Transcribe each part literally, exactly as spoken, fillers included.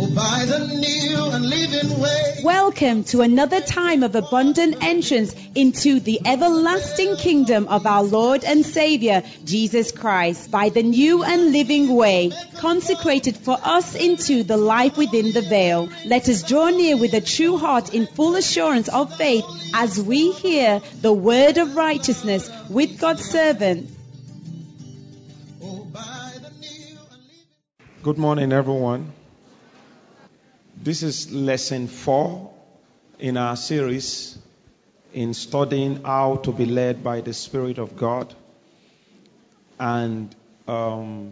by the new and living way. Welcome to another time of abundant entrance into the everlasting kingdom of our Lord and Savior, Jesus Christ, by the new and living way, consecrated for us into the life within the veil. Let us draw near with a true heart in full assurance of faith as we hear the word of righteousness with God's servant. Good morning, everyone. This is lesson four in our series in studying how to be led by the Spirit of God. And um,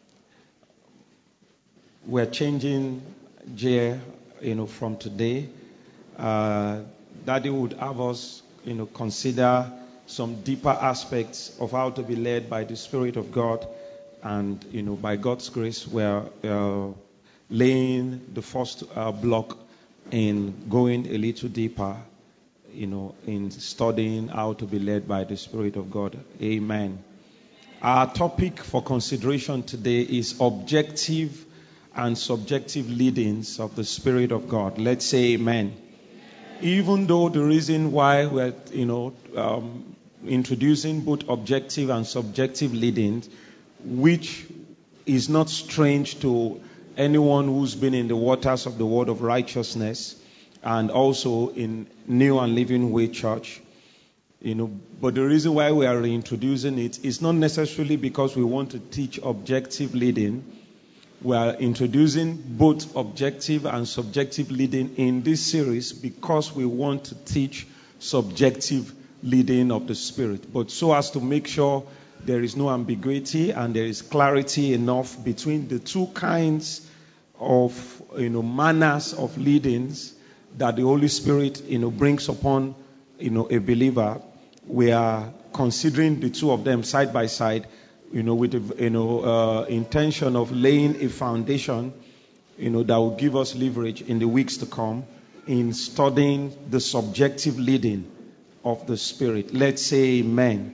we're changing gear, you know, from today. Uh, Daddy would have us, you know, consider some deeper aspects of how to be led by the Spirit of God. And, you know, by God's grace, we're uh, laying the first uh, block in going a little deeper, you know, in studying how to be led by the Spirit of God. Amen. Our topic for consideration today is objective and subjective leadings of the Spirit of God. Let's say amen. Even though the reason why we're, you know, um, introducing both objective and subjective leadings, which is not strange to anyone who's been in the waters of the word of righteousness and also in New and Living Way Church. You know, but the reason why we are reintroducing it is not necessarily because we want to teach objective leading. We are introducing both objective and subjective leading in this series because we want to teach subjective leading of the Spirit, but so as to make sure there is no ambiguity and there is clarity enough between the two kinds of, you know, manners of leadings that the Holy Spirit, you know, brings upon, you know, a believer. We are considering the two of them side by side, you know, with the, you know, uh, intention of laying a foundation, you know, that will give us leverage in the weeks to come in studying the subjective leading of the Spirit. Let's say amen.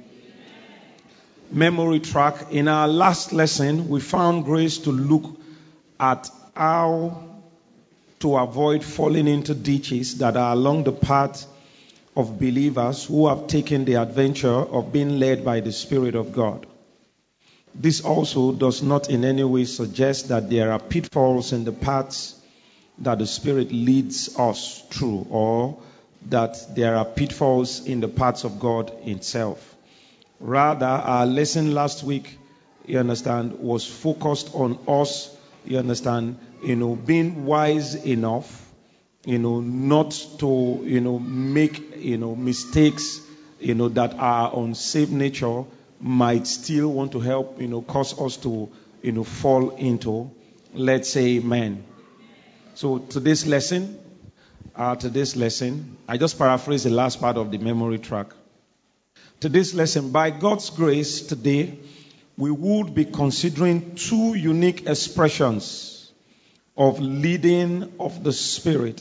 Memory track. In our last lesson, we found grace to look at how to avoid falling into ditches that are along the path of believers who have taken the adventure of being led by the Spirit of God. This also does not in any way suggest that there are pitfalls in the paths that the Spirit leads us through, or that there are pitfalls in the paths of God Himself. Rather, our lesson last week, you understand, was focused on us, you understand, you know, being wise enough, you know, not to, you know, make, you know, mistakes, you know, that our unsaved nature might still want to help, you know, cause us to, you know, fall into. Let's say amen. So today's lesson, uh, today's lesson, I just paraphrase the last part of the memory track. Today's lesson, by God's grace today, we would be considering two unique expressions of leading of the Spirit,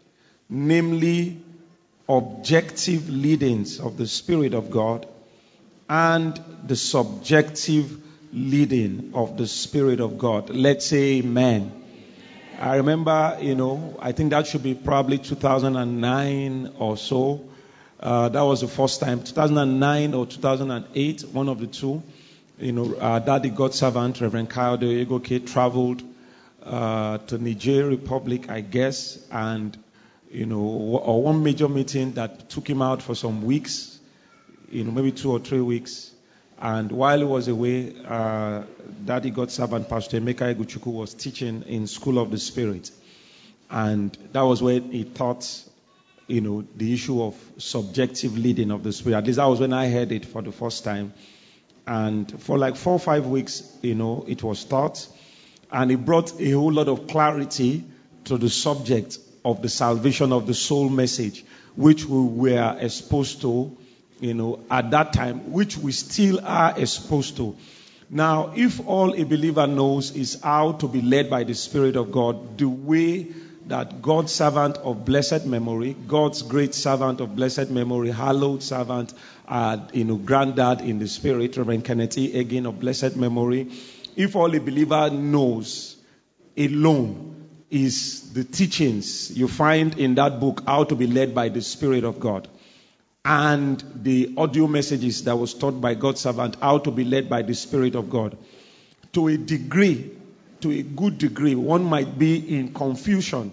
namely objective leadings of the Spirit of God and the subjective leading of the Spirit of God. Let's say amen. I remember, you know, I think that should be probably two thousand nine or so. Uh, that was the first time, two thousand nine or two thousand eight, one of the two. You know, uh, Daddy God's servant, Reverend Kyle Egoke, traveled uh, to Niger Republic, I guess, and, you know, or one major meeting that took him out for some weeks, you know, maybe two or three weeks. And while he was away, uh, Daddy God's servant, Pastor Emeka Eguchukwu, was teaching in School of the Spirit. And that was when he taught, you know, the issue of subjective leading of the Spirit. At least that was when I heard it for the first time. And for like four or five weeks, you know, it was taught. And it brought a whole lot of clarity to the subject of the salvation of the soul message, which we were exposed to, you know, at that time, which we still are exposed to. Now, if all a believer knows is how to be led by the Spirit of God, the way that God's servant of blessed memory, God's great servant of blessed memory, hallowed servant, uh, you know, granddad in the Spirit, Reverend Kenneth E. again of blessed memory, if all a believer knows alone is the teachings you find in that book, How to be Led by the Spirit of God, and the audio messages that was taught by God's servant, How to be Led by the Spirit of God. To a degree, to a good degree, one might be in confusion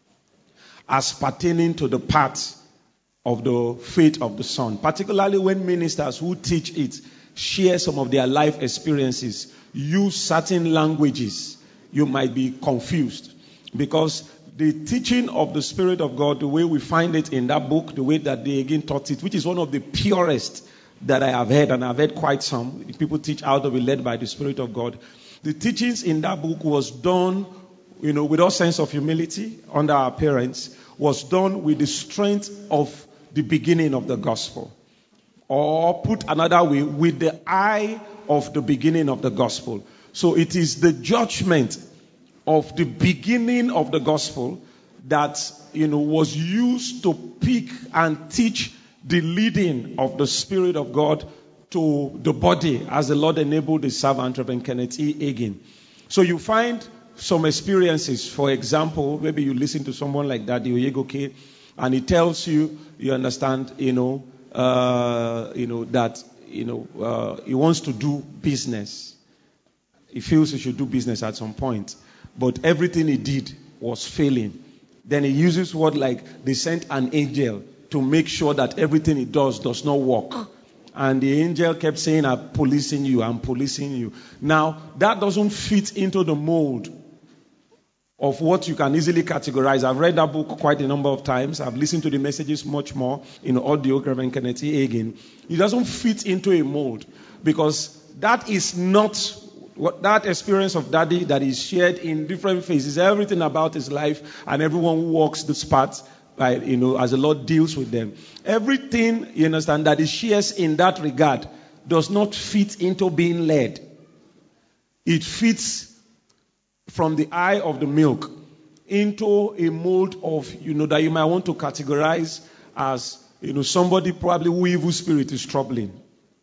as pertaining to the part of the faith of the Son, particularly when ministers who teach it share some of their life experiences, use certain languages. You might be confused because the teaching of the Spirit of God, the way we find it in that book, the way that they again taught it, which is one of the purest that I have heard, and I've heard quite some. People teach how to be led by the Spirit of God. The teachings in that book was done, you know, with all sense of humility under our parents, was done with the strength of the beginning of the gospel. Or put another way, with the eye of the beginning of the gospel. So it is the judgment of the beginning of the gospel that, you know, was used to pick and teach the leading of the Spirit of God to the body as the Lord enabled the servant, Reverend Kenneth E. Hagin. So you find some experiences. For example, maybe you listen to someone like that, the Oyegoke, and he tells you, you understand, you know, uh, you know that, you know, uh, he wants to do business. He feels he should do business at some point, but everything he did was failing. Then he uses word like they sent an angel to make sure that everything he does does not work. And the angel kept saying, I'm policing you, I'm policing you. Now, that doesn't fit into the mold of what you can easily categorize. I've read that book quite a number of times. I've listened to the messages much more in audio, Reverend Kenneth E. Hagin. It doesn't fit into a mold because that is not what that experience of Daddy that is shared in different phases, everything about his life and everyone who walks this path, right, you know, as the Lord deals with them. Everything, you understand, that he shares in that regard does not fit into being led. It fits from the eye of the milk into a mold of, you know, that you might want to categorize as, you know, somebody probably who evil spirit is troubling.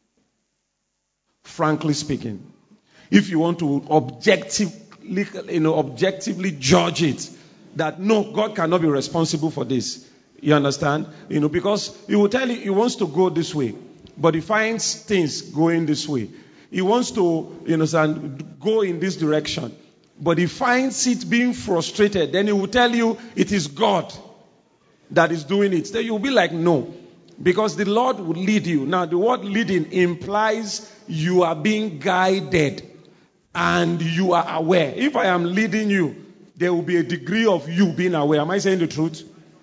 Frankly speaking. If you want to objectively, you know, objectively judge it, that no, God cannot be responsible for this. You understand? You know, because he will tell you he wants to go this way, but he finds things going this way. He wants to, you understand, go in this direction, but he finds it being frustrated. Then he will tell you it is God that is doing it. Then you'll be like, no, because the Lord will lead you. Now, the word leading implies you are being guided and you are aware. If I am leading you, there will be a degree of you being aware. Am I saying the truth?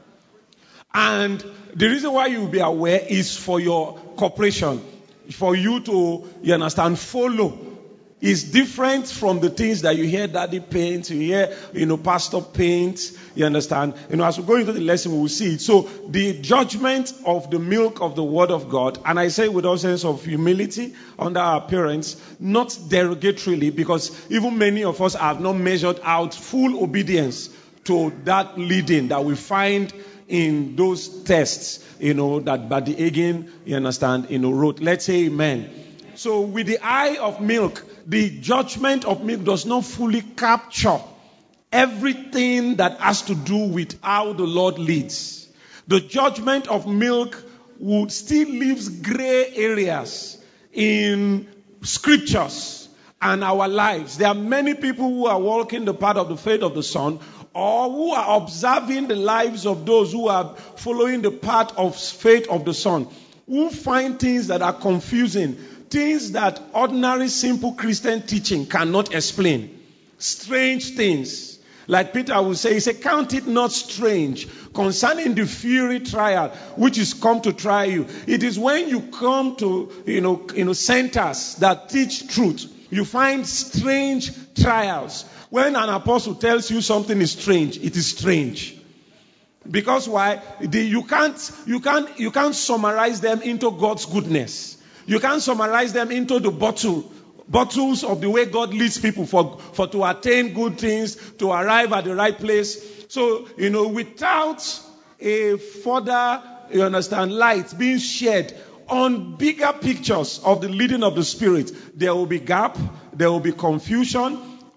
And the reason why you will be aware is for your cooperation, for you to, you understand, follow. Is different from the things that you hear Daddy paint, you hear, you know, Pastor paint, you understand. You know, as we go into the lesson, we will see it. So the judgment of the milk of the Word of God, and I say with all sense of humility under our parents, not derogatorily, because even many of us have not measured out full obedience to that leading that we find in those texts, you know, that Buddy Hagin, you understand, you know, wrote. Let's say amen. So with the eye of milk, the judgment of milk does not fully capture everything that has to do with how the Lord leads. The judgment of milk would still leaves gray areas in scriptures and our lives. There are many people who are walking the path of the faith of the Son, or who are observing the lives of those who are following the path of faith of the Son, who find things that are confusing, things that ordinary simple Christian teaching cannot explain. Strange things. Like Peter will say, he said, count it not strange concerning the fiery trial which is come to try you. It is when you come to, you know, you know, centers that teach truth, you find strange trials. When an apostle tells you something is strange, it is strange. Because why? The, you can't, you can't, you can't summarize them into God's goodness. You can't summarize them into the bottle, bottles of the way God leads people for, for to attain good things, to arrive at the right place. So, you know, without a further, you understand, light being shed on bigger pictures of the leading of the Spirit, there will be gap, there will be confusion,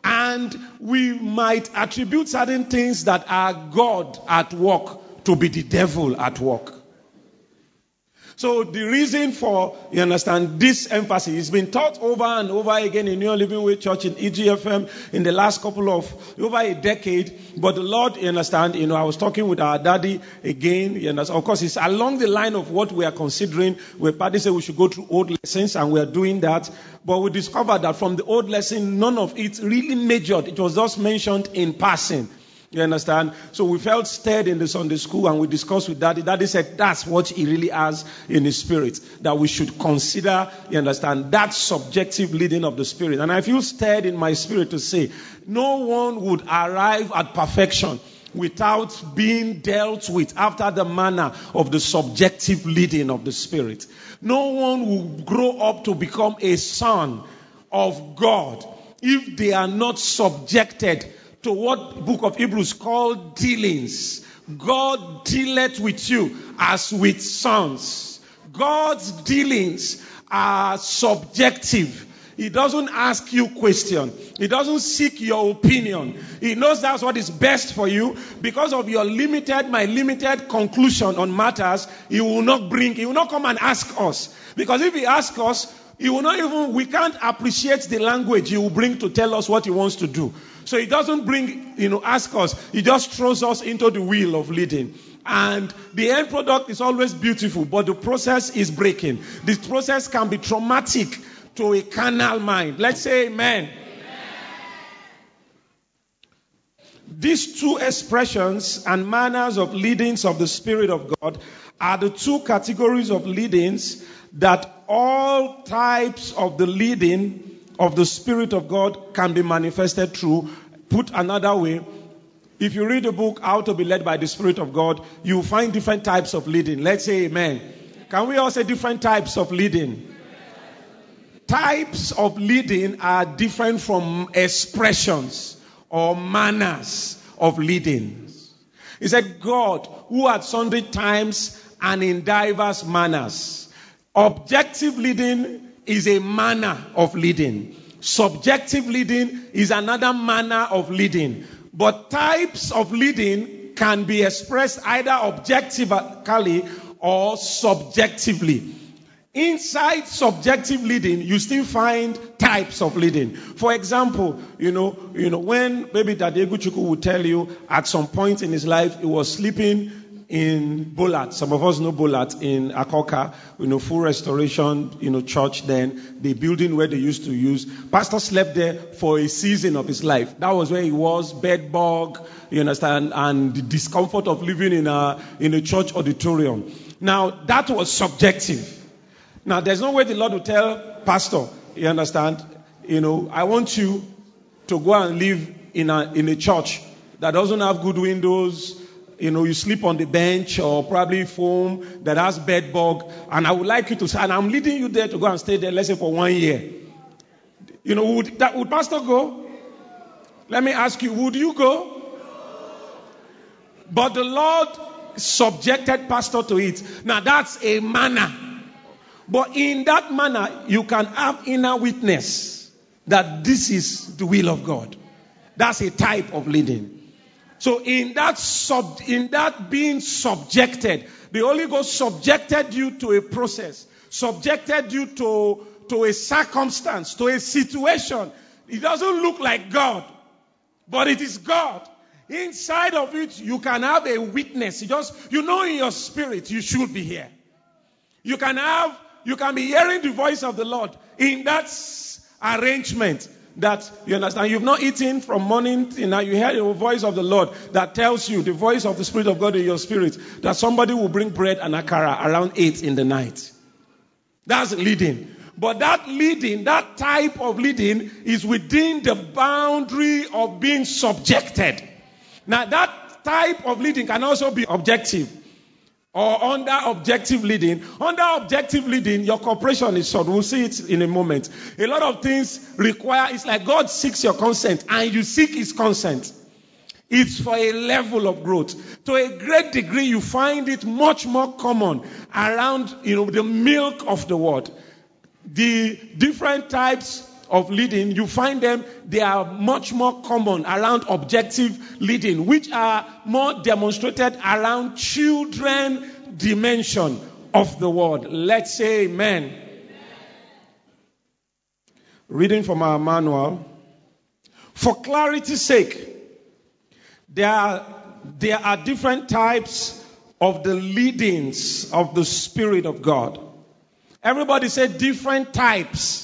And we might attribute certain things that are God at work to be the devil at work. So the reason for, you understand, this emphasis has been taught over and over again in New Living Way Church in E G F M in the last couple of, over a decade. But the Lord, you understand, you know, I was talking with our daddy again, you understand. Of course, it's along the line of what we are considering. Where Paddy said we should go through old lessons, and we are doing that. But we discovered that from the old lesson, none of it really majored. It was just mentioned in passing. You understand? So we felt stirred in the Sunday school, and we discussed with Daddy. Daddy said that's what he really has in his spirit, that we should consider, you understand, that subjective leading of the Spirit. And I feel stirred in my spirit to say, no one would arrive at perfection without being dealt with after the manner of the subjective leading of the Spirit. No one will grow up to become a son of God if they are not subjected to what book of Hebrews called dealings. God dealeth with you as with sons. God's dealings are subjective. He doesn't ask you question. He doesn't seek your opinion. He knows that's what is best for you. Because of your limited, my limited conclusion on matters, he will not bring, he will not come and ask us. Because if he asks us, he will not even, we can't appreciate the language he will bring to tell us what he wants to do. So he doesn't bring, you know, ask us. He just throws us into the wheel of leading. And the end product is always beautiful, but the process is breaking. This process can be traumatic to a carnal mind. Let's say amen. Amen. These two expressions and manners of leadings of the Spirit of God are the two categories of leadings that all types of the leading of the Spirit of God can be manifested through. Put another way, if you read the book, How to be Led by the Spirit of God, you find different types of leading. Let's say amen. Can we all say different types of leading? Types of leading are different from expressions or manners of leading. He said, God, who at sundry times and in diverse manners. Objective leading is a manner of leading. Subjective leading is another manner of leading. But types of leading can be expressed either objectively or subjectively. Inside subjective leading, you still find types of leading. For example, you know, you know, when maybe Daddy Eguchukwu would tell you at some point in his life he was sleeping in Bolat. Some of us know Bolat in Akoka, you know, full restoration, you know, church then, the building where they used to use. Pastor slept there for a season of his life. That was where he was, bed bug, you understand, and the discomfort of living in a, in a church auditorium. Now, that was subjective. Now, there's no way the Lord will tell Pastor, you understand, you know, I want you to go and live in a, in a church that doesn't have good windows. You know, you sleep on the bench or probably foam that has bed bug. And I would like you to say, and I'm leading you there to go and stay there, let's say for one year. You know, would that would Pastor go? Let me ask you, would you go? But the Lord subjected Pastor to it. Now that's a manner. But in that manner, you can have inner witness that this is the will of God. That's a type of leading. So in that sub, in that being subjected, the Holy Ghost subjected you to a process, subjected you to, to a circumstance, to a situation. It doesn't look like God, but it is God. Inside of it, you can have a witness. You just, you know in your spirit, you should be here. You can have, you can be hearing the voice of the Lord in that arrangement. That, you understand, you've not eaten from morning till now. You hear the voice of the Lord that tells you, the voice of the Spirit of God in your spirit, that somebody will bring bread and akara around eight in the night. That's leading. But that leading, that type of leading is within the boundary of being subjected. Now that type of leading can also be objective. Or under objective leading. Under objective leading, your cooperation is sought. We'll see it in a moment. A lot of things require, it's like God seeks your consent and you seek his consent. It's for a level of growth. To a great degree, you find it much more common around, you know, the milk of the word. The different types of leading, you find them, they are much more common around objective leading, which are more demonstrated around children dimension of the word. Let's say amen. Amen. Reading from our manual. For clarity's sake, there are, there are different types of the leadings of the Spirit of God. Everybody say different types.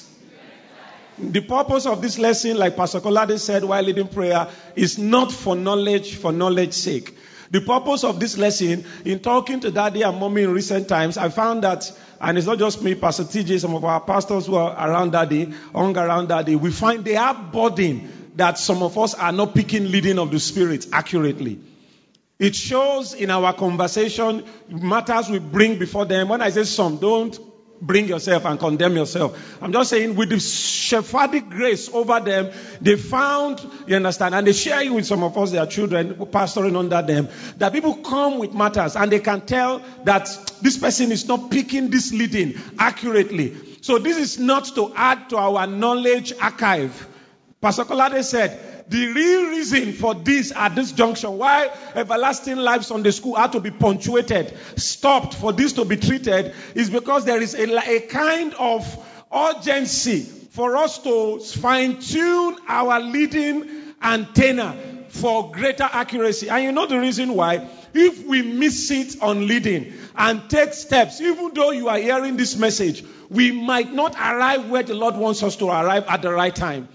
The purpose of this lesson, like Pastor Kolade said while leading prayer, is not for knowledge, for knowledge's sake. The purpose of this lesson, in talking to Daddy and Mommy in recent times, I found that, and it's not just me, Pastor T J, some of our pastors who are around Daddy, hung around Daddy, we find they are burdened that some of us are not picking leading of the Spirit accurately. It shows in our conversation, matters we bring before them. When I say some, don't bring yourself and condemn yourself. I'm just saying, with the Sephardic grace over them, they found, you understand, and they share it with some of us, their children, pastoring under them, that people come with matters and they can tell that this person is not picking this leading accurately. So this is not to add to our knowledge archive. Pastor Kolade said, the real reason for this at this junction, why Everlasting Life Sunday School had to be punctuated, stopped for this to be treated, is because there is a, a kind of urgency for us to fine-tune our leading antenna for greater accuracy. And you know the reason why? If we miss it on leading and take steps, even though you are hearing this message, we might not arrive where the Lord wants us to arrive at the right time.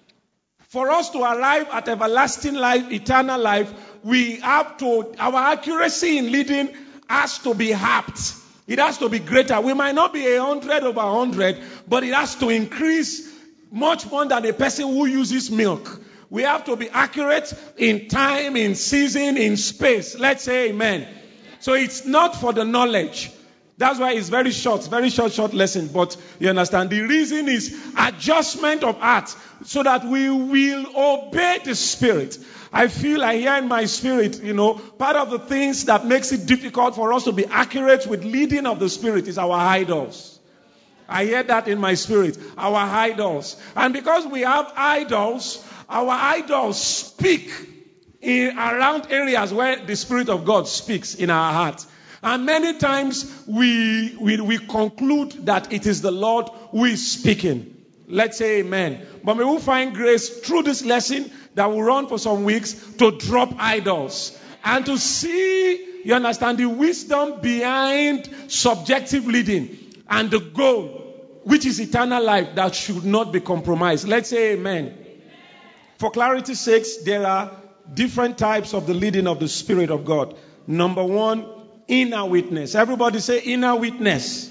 For us to arrive at everlasting life, eternal life, we have to, our accuracy in leading has to be halved. It has to be greater. We might not be a hundred over a hundred, but it has to increase much more than a person who uses milk. We have to be accurate in time, in season, in space. Let's say amen. So it's not for the knowledge. That's why it's very short, very short, short lesson. But you understand, the reason is adjustment of heart so that we will obey the Spirit. I feel, I hear in my spirit, you know, part of the things that makes it difficult for us to be accurate with leading of the Spirit is our idols. I hear that in my spirit, our idols. And because we have idols, our idols speak in around areas where the Spirit of God speaks in our heart. And many times we, we we conclude that it is the Lord who is speaking. Let's say amen. But we will find grace through this lesson that will run for some weeks to drop idols and to see, you understand, the wisdom behind subjective leading and the goal, which is eternal life, that should not be compromised. Let's say amen. Amen. For clarity's sake, there are different types of the leading of the Spirit of God. Number one, inner witness. Everybody say inner witness.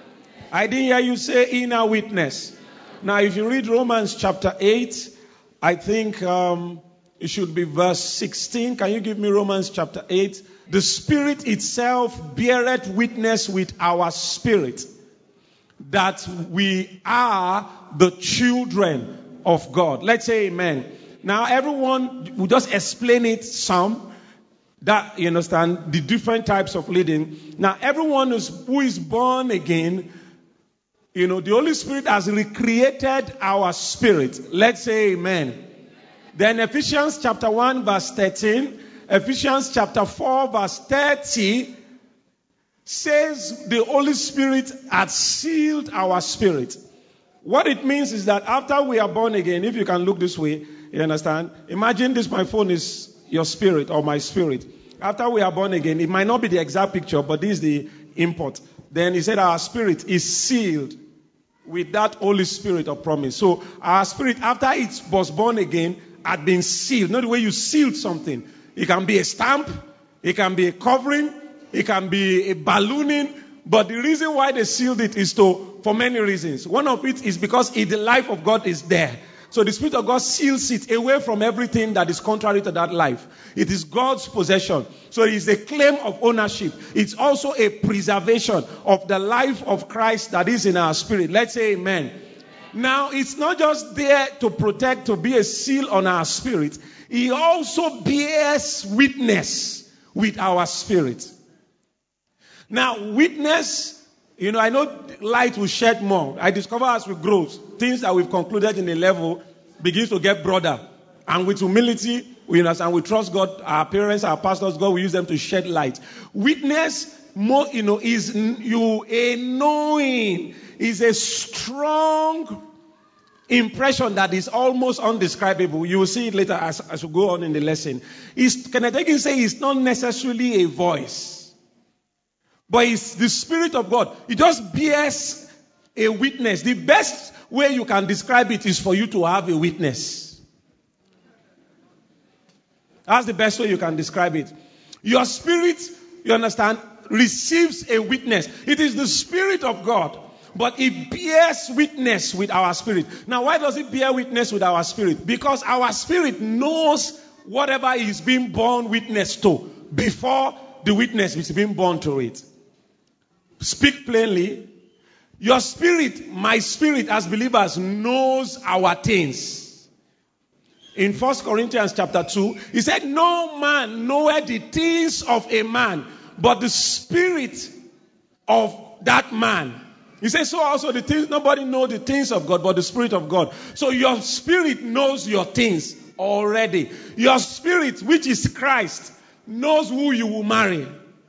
I didn't hear you say inner witness. Now, if you read Romans chapter eight, I think um, it should be verse sixteen. Can you give me Romans chapter eight? The Spirit itself beareth witness with our spirit that we are the children of God. Let's say amen. Now, everyone will just explain it some. That, you understand, the different types of leading. Now, everyone is, who is born again, you know, the Holy Spirit has recreated our spirit. Let's say amen. Then Ephesians chapter one verse thirteen, Ephesians chapter four verse thirty says the Holy Spirit has sealed our spirit. What it means is that after we are born again, if you can look this way, you understand? Imagine this, my phone is your spirit or my spirit. After we are born again, it might not be the exact picture, but this is the import. Then he said our spirit is sealed with that Holy Spirit of promise. So our spirit, after it was born again, had been sealed. Not the way you sealed something. It can be a stamp, it can be a covering, it can be a ballooning. But the reason why they sealed it is to, for many reasons. One of it is because it, the life of God is there. So the Spirit of God seals it away from everything that is contrary to that life. It is God's possession. So it is a claim of ownership. It's also a preservation of the life of Christ that is in our spirit. Let's say amen. Now, it's not just there to protect, to be a seal on our spirit. He also bears witness with our spirit. Now, witness, You know, I know light will shed more. I discover as we grow, things that we've concluded in a level begins to get broader. And with humility, we understand, we trust God, our parents, our pastors, God will use them to shed light. Witness, more, you know, is you a knowing, is a strong impression that is almost undescribable. You will see it later as, as we go on in the lesson. Is Kenneth Hagin say it's not necessarily a voice, but it's the Spirit of God. It just bears a witness. The best way you can describe it is for you to have a witness. That's the best way you can describe it. Your spirit, you understand, receives a witness. It is the Spirit of God, but it bears witness with our spirit. Now, why does it bear witness with our spirit? Because our spirit knows whatever is being borne witness to before the witness is being borne to it. Speak plainly. Your spirit, my spirit as believers, knows our things. In First Corinthians chapter two, he said, no man knoweth the things of a man, but the spirit of that man. He says, so also the things, nobody knows the things of God, but the Spirit of God. So your spirit knows your things already. Your spirit, which is Christ, knows who you will marry.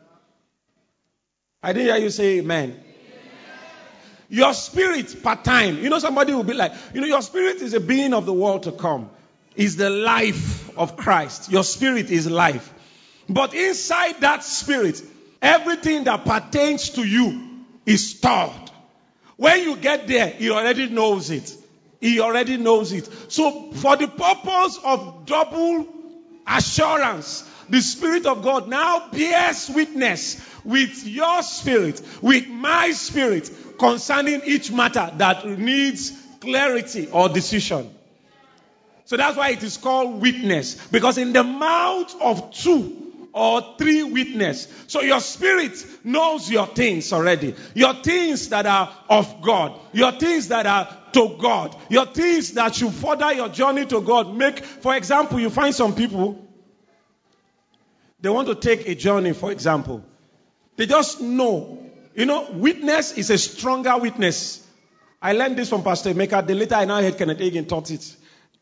I didn't hear you say amen. Amen. Your spirit, part time. You know, somebody will be like, you know, your spirit is a being of the world to come. Is the life of Christ. Your spirit is life. But inside that spirit, everything that pertains to you is stored. When you get there, he already knows it. He already knows it. So for the purpose of double assurance, the Spirit of God now bears witness with your spirit, with my spirit, concerning each matter that needs clarity or decision. So that's why it is called witness. Because in the mouth of two or three witness. So your spirit knows your things already. Your things that are of God. Your things that are to God. Your things that should further your journey to God. Make, for example, you find some people, they want to take a journey, for example. They just know. You know, witness is a stronger witness. I learned this from Pastor Emeka. The later I now heard Kenneth Hagin taught it.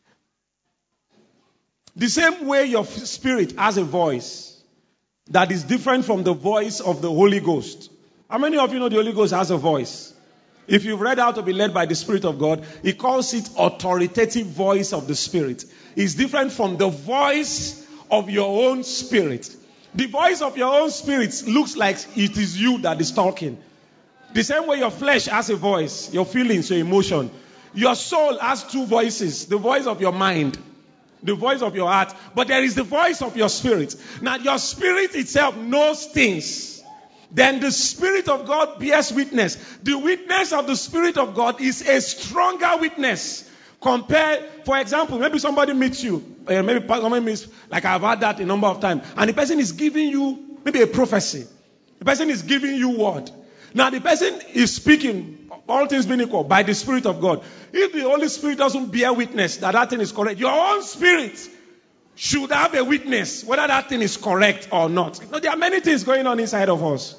The same way your spirit has a voice that is different from the voice of the Holy Ghost. How many of you know the Holy Ghost has a voice? If you've read How to Be Led by the Spirit of God, he calls it authoritative voice of the Spirit. It's different from the voice of your own spirit. The voice of your own spirit looks like it is you that is talking. The same way your flesh has a voice, your feelings, your emotion. Your soul has two voices. The voice of your mind, the voice of your heart. But there is the voice of your spirit. Now your spirit itself knows things. Then the Spirit of God bears witness. The witness of the Spirit of God is a stronger witness. Compared, for example, maybe somebody meets you, uh, maybe somebody meets, like I've had that a number of times, and the person is giving you maybe a prophecy. The person is giving you word. Now the person is speaking, all things being equal, by the Spirit of God. If the Holy Spirit doesn't bear witness that that thing is correct, your own spirit should have a witness whether that thing is correct or not. You know, there are many things going on inside of us.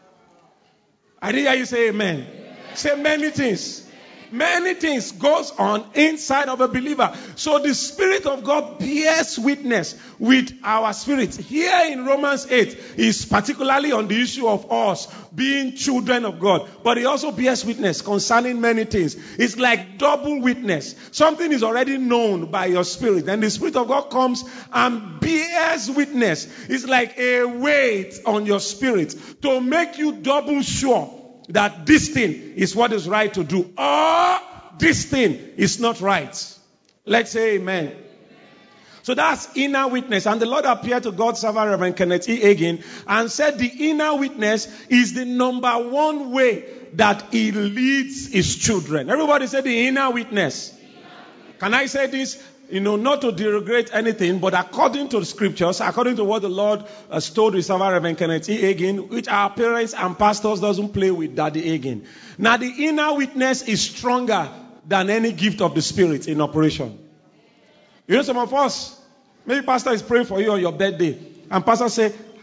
I didn't hear you say amen. Amen. Say many things. Many things goes on inside of a believer. So the Spirit of God bears witness with our spirit. Here in Romans eight is particularly on the issue of us being children of God. But he also bears witness concerning many things. It's like double witness. Something is already known by your spirit. And the Spirit of God comes and bears witness. It's like a weight on your spirit to make you double sure that this thing is what is right to do, or this thing is not right. Let's say amen. Amen. So that's inner witness. And the Lord appeared to God's servant Reverend Kenneth E. Hagin and said the inner witness is the number one way that he leads his children. Everybody say the inner witness. Can I say this? You know, not to derogate anything, but according to the scriptures, according to what the Lord has told his servant Reverend Kenneth E. Hagin, which our parents and pastors doesn't play with Daddy Hagin. Now the inner witness is stronger than any gift of the Spirit in operation. You know, some of us, maybe pastor is praying for you on your birthday, and pastor say,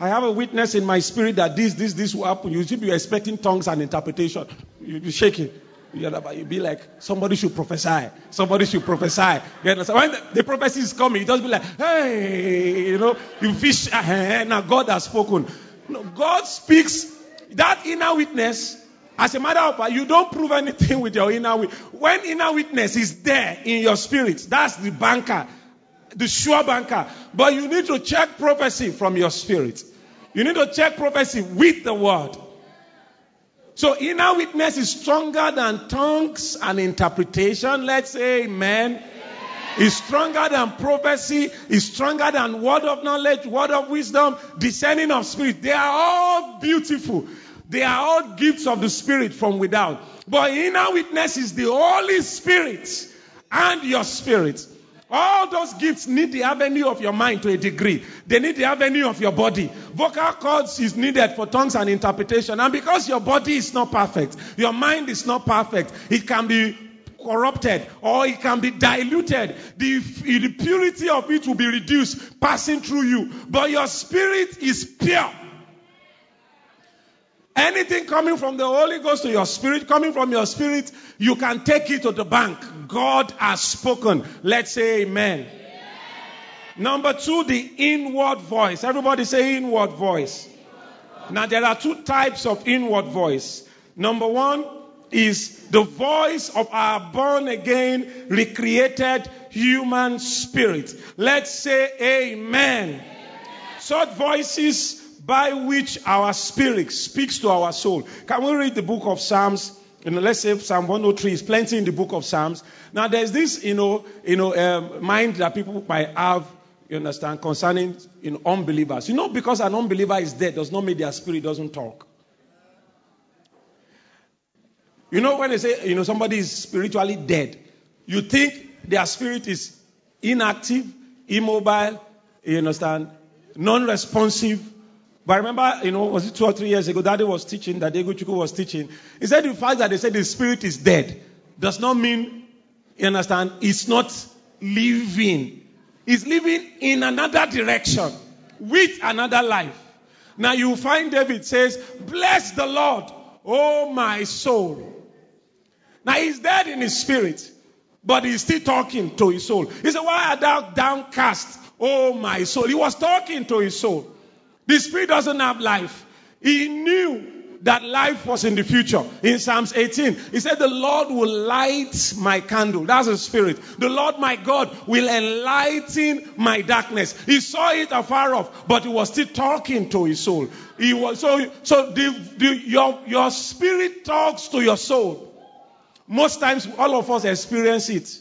I have a witness in my spirit that this, this, this will happen. You should be expecting tongues and interpretation. You'll be shaking. You'll be like, somebody should prophesy. Somebody should prophesy. You understand? When the, the prophecy is coming, you just be like, hey, you know, you fish. Uh, now God has spoken. No, God speaks. That inner witness, as a matter of fact, you don't prove anything with your inner witness. When inner witness is there in your spirit, that's the banker, the sure banker. But you need to check prophecy from your spirit. You need to check prophecy with the word. So inner witness is stronger than tongues and interpretation. Let's say amen. Is stronger than prophecy, is stronger than word of knowledge, word of wisdom, discerning of spirit. They are all beautiful. They are all gifts of the Spirit from without. But inner witness is the Holy Spirit and your spirit. All those gifts need the avenue of your mind to a degree. They need the avenue of your body. Vocal cords is needed for tongues and interpretation. And because your body is not perfect, your mind is not perfect, it can be corrupted or it can be diluted. The, the purity of it will be reduced passing through you. But your spirit is pure. Anything coming from the Holy Ghost to your spirit, coming from your spirit, you can take it to the bank. God has spoken. Let's say amen. Amen. Number two, the inward voice. Everybody say inward voice. Inward voice. Now there are two types of inward voice. Number one is the voice of our born again, recreated human spirit. Let's say amen. Amen. Such voices by which our spirit speaks to our soul. Can we read the book of Psalms? You know, let's say Psalm one oh three is plenty in the book of Psalms. Now there's this, you know, you know, um, mind that people might have, you understand, concerning, you know, unbelievers. You know, because an unbeliever is dead does not mean their spirit doesn't talk. You know, when they say, you know, somebody is spiritually dead, you think their spirit is inactive, immobile, you understand, non-responsive. But I remember, you know, was it two or three years ago, Daddy was teaching, that Ego Chuku was teaching. He said the fact that they said the spirit is dead does not mean, you understand, it's not living. It's living in another direction, with another life. Now you find David says, bless the Lord, oh my soul. Now he's dead in his spirit, but he's still talking to his soul. He said, why art thou downcast, oh my soul? He was talking to his soul. The spirit doesn't have life. He knew that life was in the future. In Psalms eighteen, he said, the Lord will light my candle. That's the spirit. The Lord my God will enlighten my darkness. He saw it afar off, but he was still talking to his soul. He was so so the, the, your, your spirit talks to your soul. Most times all of us experience it.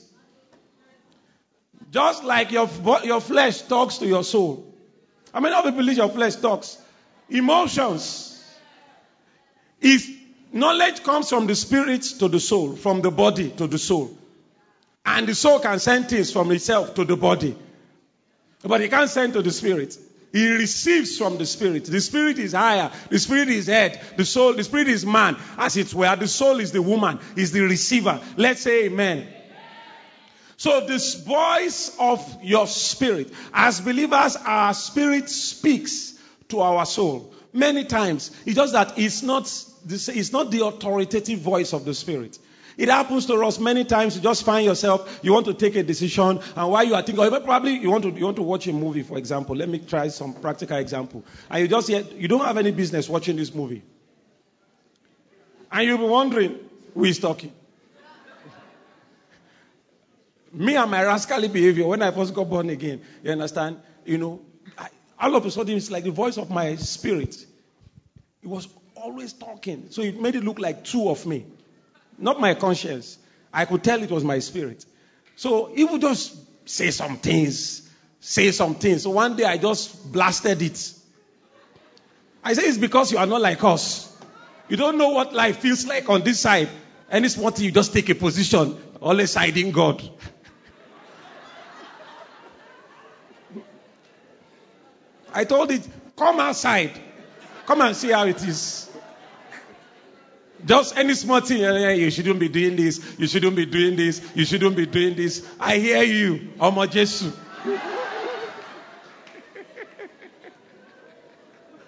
Just like your, your flesh talks to your soul. I mean, how many people believe your flesh talks? Emotions. If knowledge comes from the spirit to the soul, from the body to the soul, and the soul can send things from itself to the body, but it can't send to the spirit. He receives from the spirit. The spirit is higher. The spirit is head. The soul, the spirit is man, as it were. The soul is the woman, is the receiver. Let's say amen. So this voice of your spirit, as believers, our spirit speaks to our soul. Many times, it's just that it's not, it's not the authoritative voice of the spirit. It happens to us many times. You just find yourself, you want to take a decision, and while you are thinking, or probably you want to you want to watch a movie, for example. Let me try some practical example. And you just yet, you don't have any business watching this movie. And you'll be wondering, who is talking? Me and my rascally behavior when I first got born again, you understand? You know, I, all of a sudden it's like the voice of my spirit. It was always talking. So it made it look like two of me. Not my conscience. I could tell it was my spirit. So he would just say some things, say some things. So one day I just blasted it. I say it's because you are not like us. You don't know what life feels like on this side. And it's what you just take a position, always siding God. I told it, come outside. Come and see how it is. Just any small thing, you shouldn't be doing this, you shouldn't be doing this, you shouldn't be doing this. I hear you, Omo Jesu.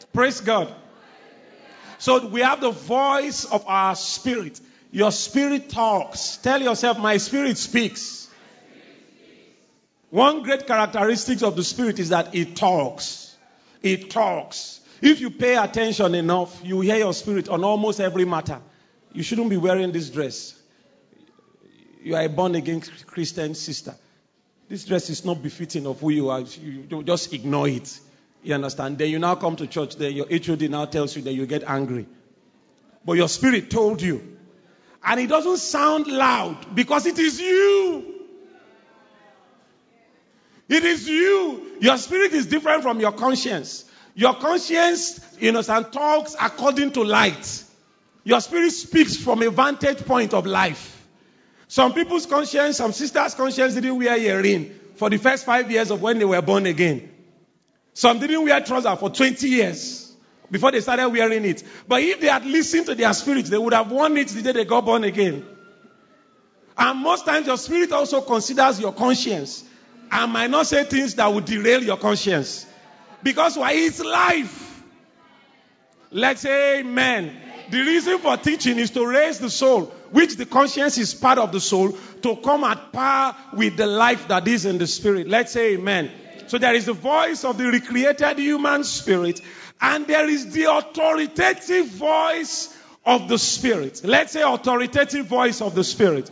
Praise God. So we have the voice of our spirit. Your spirit talks. Tell yourself, my spirit speaks. One great characteristic of the spirit is that it talks. It talks. If you pay attention enough, you hear your spirit on almost every matter. You shouldn't be wearing this dress. You are a born-again Christian sister. This dress is not befitting of who you are. You just ignore it. You understand? Then you now come to church. Then your H O D now tells you that you get angry. But your spirit told you. And it doesn't sound loud because it is you. It is you. Your spirit is different from your conscience. Your conscience, you understand, talks according to light. Your spirit speaks from a vantage point of life. Some people's conscience, some sisters' conscience didn't wear earring for the first five years of when they were born again. Some didn't wear trousers for twenty years before they started wearing it. But if they had listened to their spirit, they would have worn it the day they got born again. And most times your spirit also considers your conscience and might not say things that would derail your conscience. Because why? It's life. Let's say amen. The reason for teaching is to raise the soul, which the conscience is part of the soul, to come at par with the life that is in the spirit. Let's say amen. So there is the voice of the recreated human spirit, and there is the authoritative voice of the spirit. Let's say authoritative voice of the spirit.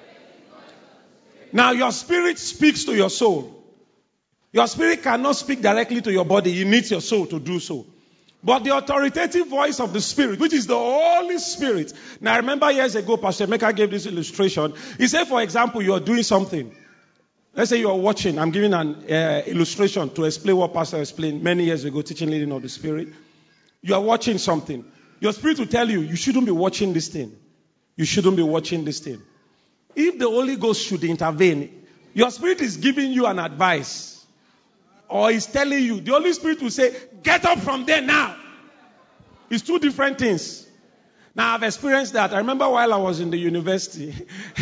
Now your spirit speaks to your soul. Your spirit cannot speak directly to your body. You need your soul to do so. But the authoritative voice of the Spirit, which is the Holy Spirit. Now, I remember years ago, Pastor Emeka gave this illustration. He said, for example, you are doing something. Let's say you are watching. I'm giving an uh, illustration to explain what Pastor explained many years ago, teaching leading of the Spirit. You are watching something. Your spirit will tell you, you shouldn't be watching this thing. You shouldn't be watching this thing. If the Holy Ghost should intervene, your spirit is giving you an advice. Or is telling you, the Holy Spirit will say, get up from there now. It's two different things. Now, I've experienced that. I remember while I was in the university.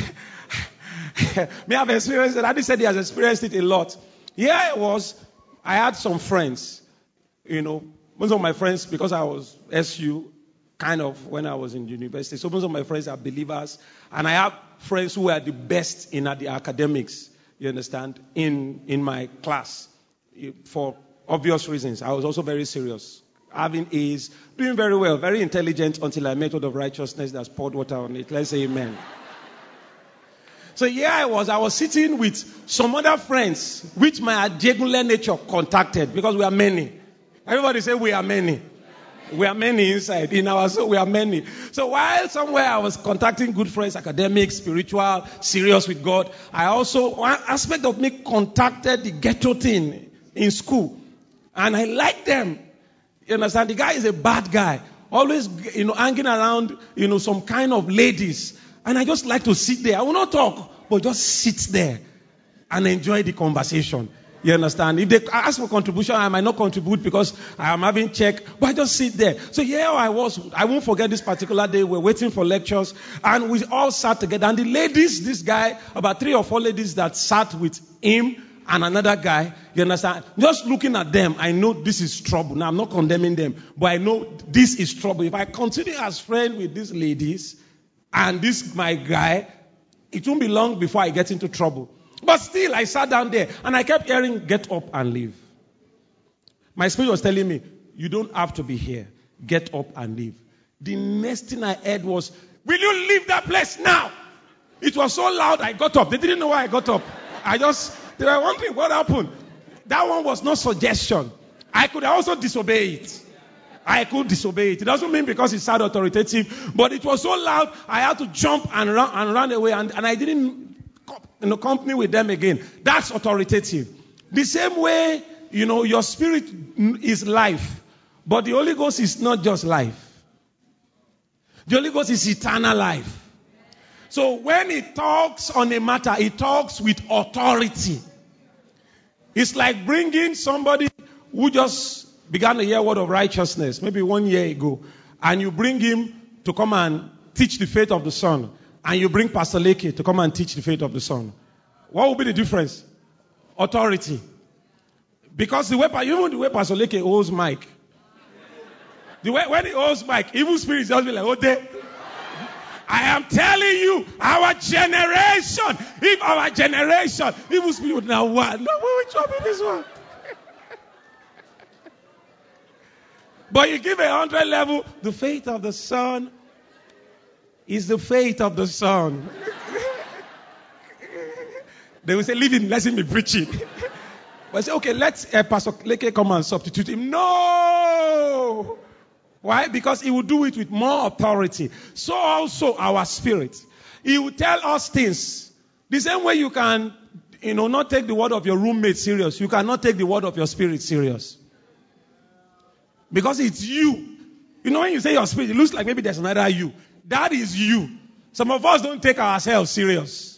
Me, I've experienced it. Daddy said he has experienced it a lot. Here I was. I had some friends. You know, most of my friends, because I was S U, kind of, when I was in university. So most of my friends are believers. And I have friends who are the best in the academics, you understand, in, in my class. For obvious reasons. I was also very serious. Having A's, doing very well, very intelligent until I met word of righteousness that's poured water on it. Let's say amen. So here I was. I was sitting with some other friends, which my Ajegunle nature contacted, because we are many. Everybody say we are many. We are many inside. In our soul, we are many. So while somewhere I was contacting good friends, academic, spiritual, serious with God, I also, one aspect of me contacted the ghetto thing in school. And I like them. You understand? The guy is a bad guy. Always, you know, hanging around, you know, some kind of ladies. And I just like to sit there. I will not talk, but just sit there and enjoy the conversation. You understand? If they ask for contribution, I might not contribute because I am having check, but I just sit there. So here I was. I won't forget this particular day. We're waiting for lectures, and we all sat together. And the ladies, this guy, about three or four ladies that sat with him and another guy, you understand? Just looking at them, I know this is trouble. Now, I'm not condemning them, but I know this is trouble. If I continue as friend with these ladies and this my guy, it won't be long before I get into trouble. But still, I sat down there and I kept hearing, get up and leave. My spirit was telling me, you don't have to be here. Get up and leave. The next thing I heard was, will you leave that place now? It was so loud, I got up. They didn't know why I got up. I just, they were wondering what happened. That one was not suggestion. I could also disobey it. I could disobey it. It doesn't mean because it sounded authoritative, but it was so loud, I had to jump and run, and run away, and, and I didn't in a company with them again. That's authoritative. The same way, you know, your spirit is life, but the Holy Ghost is not just life. The Holy Ghost is eternal life. So when it talks on a matter, it talks with authority. It's like bringing somebody who just began to hear word of righteousness, maybe one year ago, and you bring him to come and teach the faith of the Son. And you bring Pastor Leke to come and teach the faith of the Son. What will be the difference? Authority. Because the way, even the way Pastor Leke holds mic, The way, when he holds mic, evil spirits just be like, oh, they. I am telling you, our generation, if our generation, evil spirit would now what? No, we will chop in this one. But you give a hundred level, the faith of the Son is the faith of the Son. They will say, leave him, let him be preaching. But I say, okay, let uh, Pastor Leke come and substitute him. No! Why? Because he will do it with more authority. So also our spirit. He will tell us things. The same way you can, you know, not take the word of your roommate serious. You cannot take the word of your spirit serious. Because it's you. You know, when you say your spirit, it looks like maybe there's another you. That is you. Some of us don't take ourselves serious.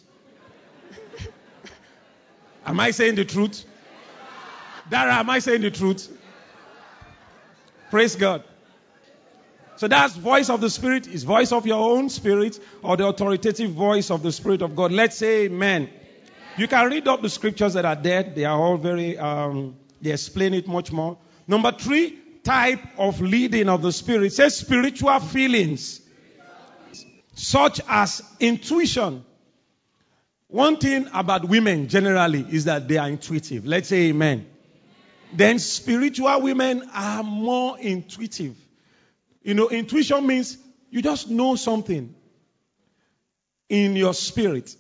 Am I saying the truth? Dara, am I saying the truth? Praise God. So that's voice of the Spirit. Is voice of your own spirit or the authoritative voice of the Spirit of God? Let's say amen. You can read up the scriptures that are there. They are all very, um, they explain it much more. Number three, type of leading of the Spirit. It says spiritual feelings, such as intuition. One thing about women generally is that they are intuitive. Let's say amen. Then spiritual women are more intuitive. You know, intuition means you just know something in your spirit.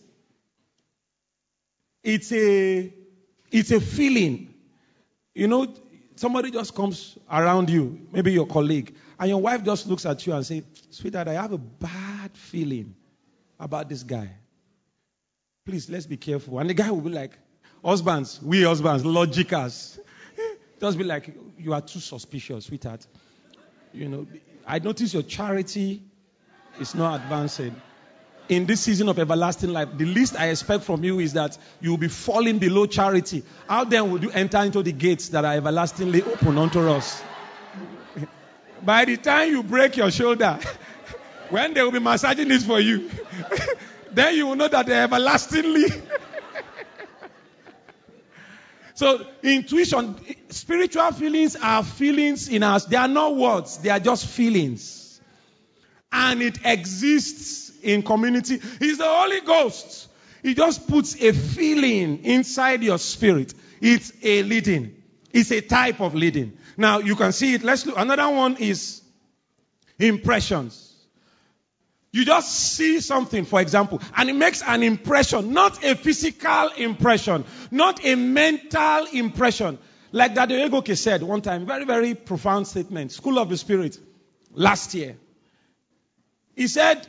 It's a, it's a feeling. You know, somebody just comes around you, maybe your colleague, and your wife just looks at you and says, sweetheart, I have a bad feeling about this guy. Please, let's be careful. And the guy will be like, husbands, we husbands, logicals. Just be like, you are too suspicious, sweetheart. You know, I notice your charity is not advancing. In this season of everlasting life, the least I expect from you is that you will be falling below charity. How then would you enter into the gates that are everlastingly open unto us? By the time you break your shoulder, when they will be massaging this for you, then you will know that they're everlastingly. So, intuition, spiritual feelings are feelings in us. They are not words. They are just feelings. And it exists in community. It's the Holy Ghost. He just puts a feeling inside your spirit. It's a leading. It's a type of leading. Now, you can see it. Let's look. Another one is impressions. You just see something, for example, and it makes an impression, not a physical impression, not a mental impression. Like Daddy Egoke said one time, very, very profound statement, School of the Spirit, last year. He said,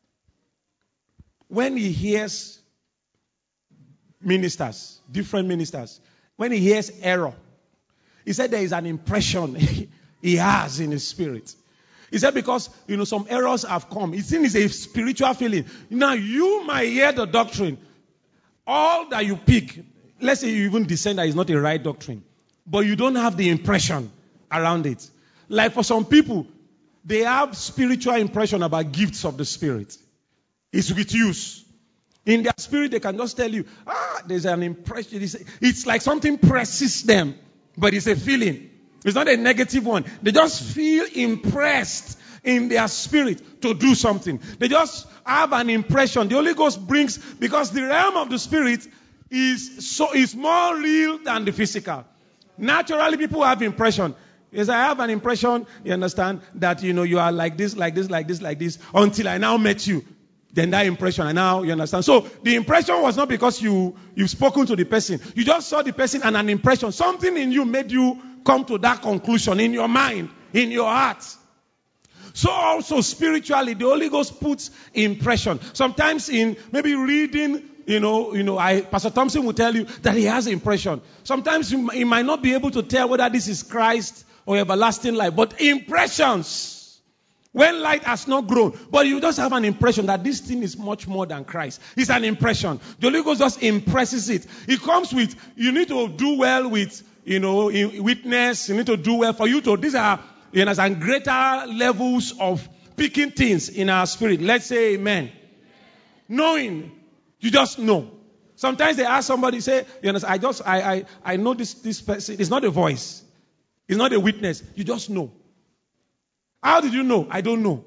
when he hears ministers, different ministers, when he hears error, he said there is an impression he has in his spirit. He said because, you know, some errors have come. It's in a spiritual feeling. Now, you might hear the doctrine. All that you pick, let's say you even discern that is not a right doctrine. But you don't have the impression around it. Like for some people, they have spiritual impression about gifts of the Spirit. It's with use. In their spirit, they can just tell you, ah, there's an impression. It's like something presses them. But it's a feeling. It's not a negative one. They just feel impressed in their spirit to do something. They just have an impression. The Holy Ghost brings, because the realm of the spirit is so is more real than the physical. Naturally, people have impression. Yes, I have an impression, you understand, that, you know, you are like this, like this, like this, like this, until I now met you. Then that impression, and now you understand. So the impression was not because you, you've spoken to the person. You just saw the person and an impression. Something in you made you come to that conclusion in your mind, in your heart. So also spiritually, the Holy Ghost puts impression. Sometimes in maybe reading, you know, you know, I, Pastor Thompson will tell you that he has impression. Sometimes you, he might not be able to tell whether this is Christ or everlasting life, but impressions. When light has not grown, but you just have an impression that this thing is much more than Christ. It's an impression. The Holy Ghost just impresses it. It comes with, you need to do well with, you know, witness. You need to do well for you to, these are, you know, and greater levels of picking things in our spirit. Let's say amen. Knowing, you just know. Sometimes they ask somebody, say, you know, I just, I, I, I know this, this person. It's not a voice. It's not a witness. You just know. How did you know? I don't know.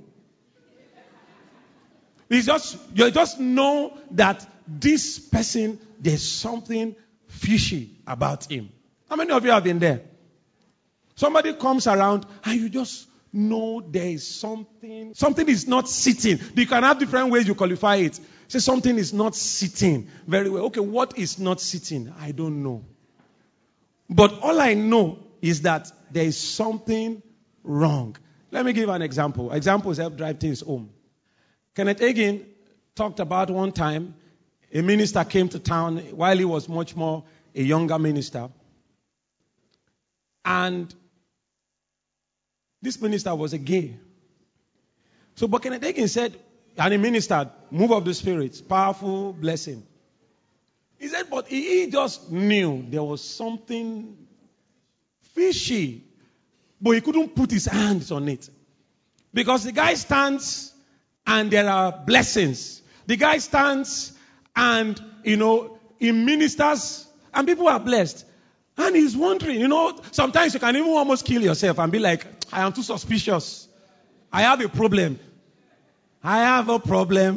It's just, you just know that this person, there's something fishy about him. How many of you have been there? Somebody comes around and you just know there is something, something is not sitting. You can have different ways you qualify it. Say something is not sitting very well. Okay, what is not sitting? I don't know. But all I know is that there is something wrong. Let me give an example. Examples help drive things home. Kenneth Hagin talked about one time a minister came to town while he was much more a younger minister. And this minister was a gay. So but Kenneth Hagin said, and he ministered, move of the Spirit, powerful blessing. He said, but he just knew there was something fishy, but he couldn't put his hands on it. Because the guy stands and there are blessings. The guy stands and, you know, he ministers and people are blessed. And he's wondering, you know, sometimes you can even almost kill yourself and be like, I am too suspicious. I have a problem. I have a problem.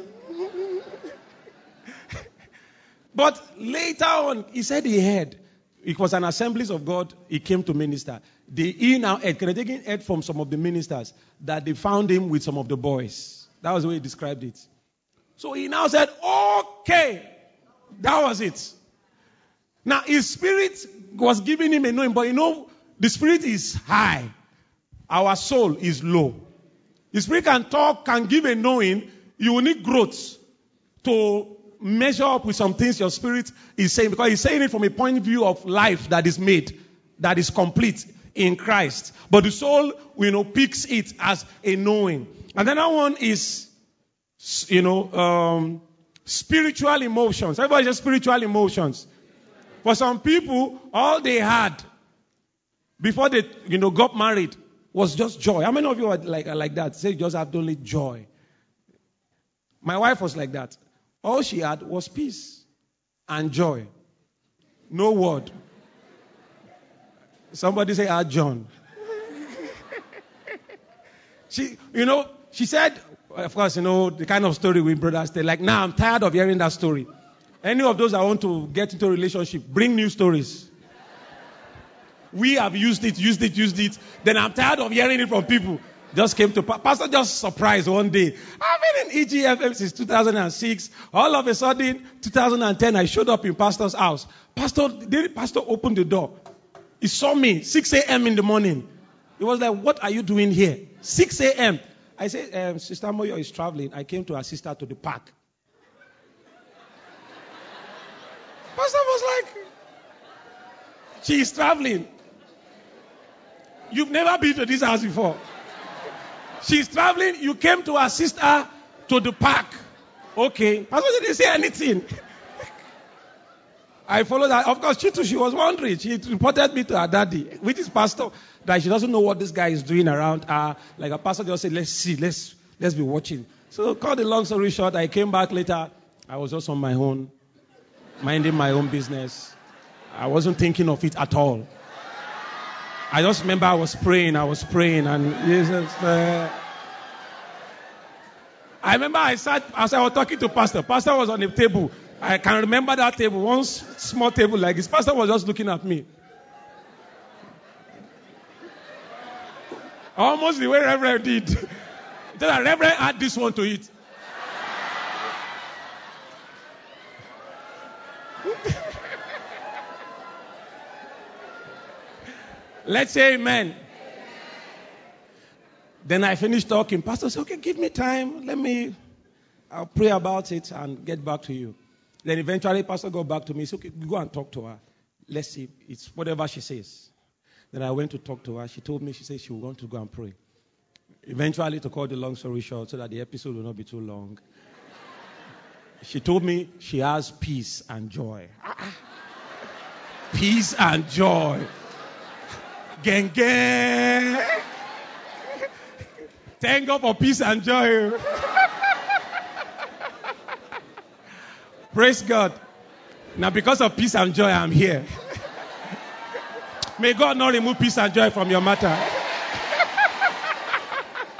But later on, he said he heard. It was an Assemblies of God. He came to minister. The, he now heard, Kenneth Hagin heard from some of the ministers that they found him with some of the boys. That was the way he described it. So he now said, okay, that was it. Now his spirit was giving him a knowing, but you know, the spirit is high. Our soul is low. The spirit can talk, can give a knowing. You will need growth to measure up with some things your spirit is saying, because he's saying it from a point of view of life that is made, that is complete in Christ. But the soul, you know, picks it as a knowing. And then that one is, you know, um, spiritual emotions. Everybody just spiritual emotions. For some people, all they had before they, you know, got married was just joy. How many of you are like, are like that? Say you just have only joy. My wife was like that. All she had was peace and joy. No word. Somebody say, ah, John. She, you know, she said, of course, you know, the kind of story we brothers tell. Like, now nah, I'm tired of hearing that story. Any of those that want to get into a relationship, bring new stories. We have used it, used it, used it. Then I'm tired of hearing it from people. Just came to, Pastor just surprised one day. I've been in E G F M since two thousand six. All of a sudden, two thousand ten, I showed up in Pastor's house. Pastor, the Pastor opened the door. He saw me, six a.m. in the morning. He was like, what are you doing here? six a.m. I said, um, Sister Moyo is traveling. I came to assist her to the park. Pastor was like, she is traveling. You've never been to this house before. She's traveling. You came to assist her to the park. Okay. Pastor didn't say anything. I followed her. Of course, she too, she was wondering. She reported me to her daddy, which is pastor, that she doesn't know what this guy is doing around her. Like a pastor just said, let's see, let's let's be watching. So, cut the long story short, I came back later. I was just on my own, minding my own business. I wasn't thinking of it at all. I just remember I was praying, I was praying, and Jesus. Uh, I remember I sat, as I was talking to Pastor. Pastor was on the table. I can remember that table, one small table like this. Pastor was just looking at me. Almost the way Reverend did. Then Reverend add this one to it. Let's say amen. Amen. Then I finished talking. Pastor said, okay, give me time. Let me, I'll pray about it and get back to you. Then eventually Pastor got back to me. He said, okay, go and talk to her. Let's see. It's whatever she says. Then I went to talk to her. She told me, she said she would want to go and pray. Eventually, to cut the long story short, so that the episode will not be too long, she told me she has peace and joy. Peace and joy. Gang, gang. Thank God for peace and joy. Praise God. Now, because of peace and joy, I'm here. May God not remove peace and joy from your matter.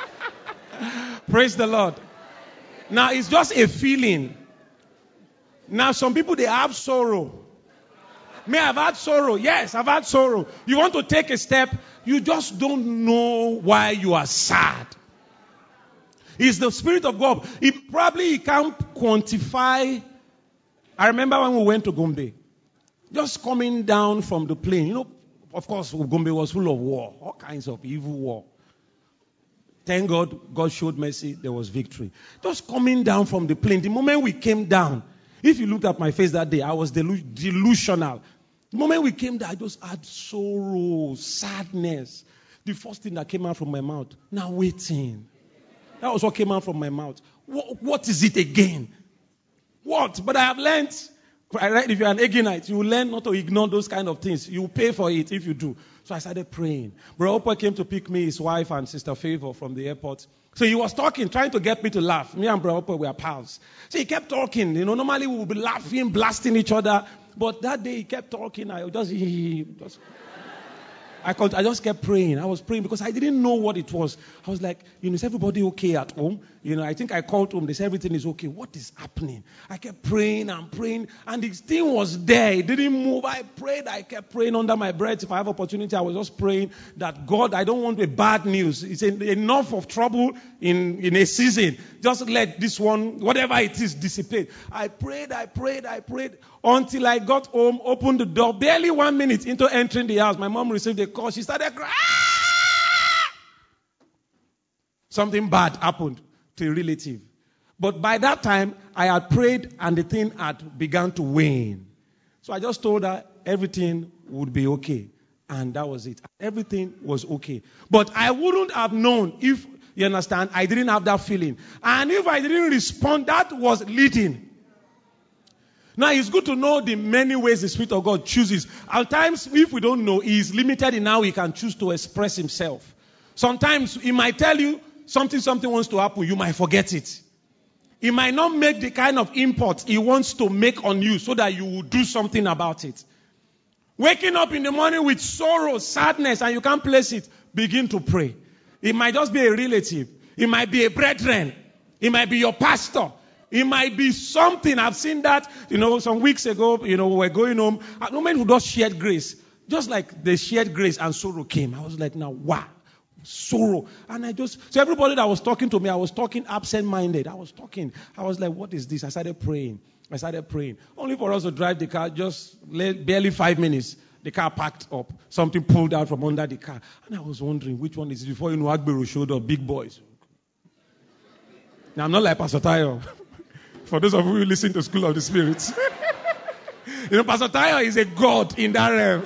Praise the Lord. Now, it's just a feeling. Now, some people, they have sorrow. May I've had sorrow. Yes, I've had sorrow. You want to take a step, you just don't know why you are sad. It's the Spirit of God. It probably he can't quantify. I remember when we went to Gombe, just coming down from the plane. You know, of course, Gombe was full of war, all kinds of evil war. Thank God, God showed mercy. There was victory. Just coming down from the plane. The moment we came down, if you looked at my face that day, I was delu- delusional. The moment we came there, I just had sorrow, sadness. The first thing that came out from my mouth, now waiting. That was what came out from my mouth. What, what is it again? What? But I have learned, if you're an Aginite, you will learn not to ignore those kind of things. You will pay for it if you do. So I started praying. Brother Opa came to pick me, his wife and Sister Favor from the airport. So he was talking, trying to get me to laugh. Me and Brother Opa were pals. So he kept talking. You know, normally we would be laughing, blasting each other. But that day he kept talking. I just, just I, called, I just kept praying. I was praying because I didn't know what it was. I was like, you know, is everybody okay at home? You know, I think I called home. They said everything is okay. What is happening? I kept praying and praying. And the thing was there. It didn't move. I prayed. I kept praying under my breath. If I have opportunity, I was just praying that God, I don't want a bad news. It's enough of trouble in, in a season. Just let this one, whatever it is, dissipate. I prayed. I prayed. I prayed. Until I got home, opened the door. Barely one minute into entering the house, my mom received a call. She started crying. Something bad happened to a relative. But by that time, I had prayed and the thing had begun to wane. So I just told her everything would be okay. And that was it. Everything was okay. But I wouldn't have known if, you understand, I didn't have that feeling. And if I didn't respond, that was leading. Now, it's good to know the many ways the Spirit of God chooses. At times, if we don't know, He is limited in how He can choose to express Himself. Sometimes, He might tell you something, something wants to happen. You might forget it. He might not make the kind of import He wants to make on you so that you will do something about it. Waking up in the morning with sorrow, sadness, and you can't place it, begin to pray. It might just be a relative. It might be a brethren. It might be your pastor. It might be something. I've seen that, you know, some weeks ago, you know, we were going home. A woman who just shared grace. Just like they shared grace and sorrow came. I was like, now, wow. Sorrow. And I just, so everybody that was talking to me, I was talking absent-minded. I was talking. I was like, what is this? I started praying. I started praying. Only for us to drive the car, just barely five minutes. The car packed up. Something pulled out from under the car. And I was wondering, which one is it? Before you know, Agbero showed up, big boys. Now, I'm not like Pastor Tayo. For those of you who listen to School of the Spirits. You know, Pastor Tayo is a god in that realm.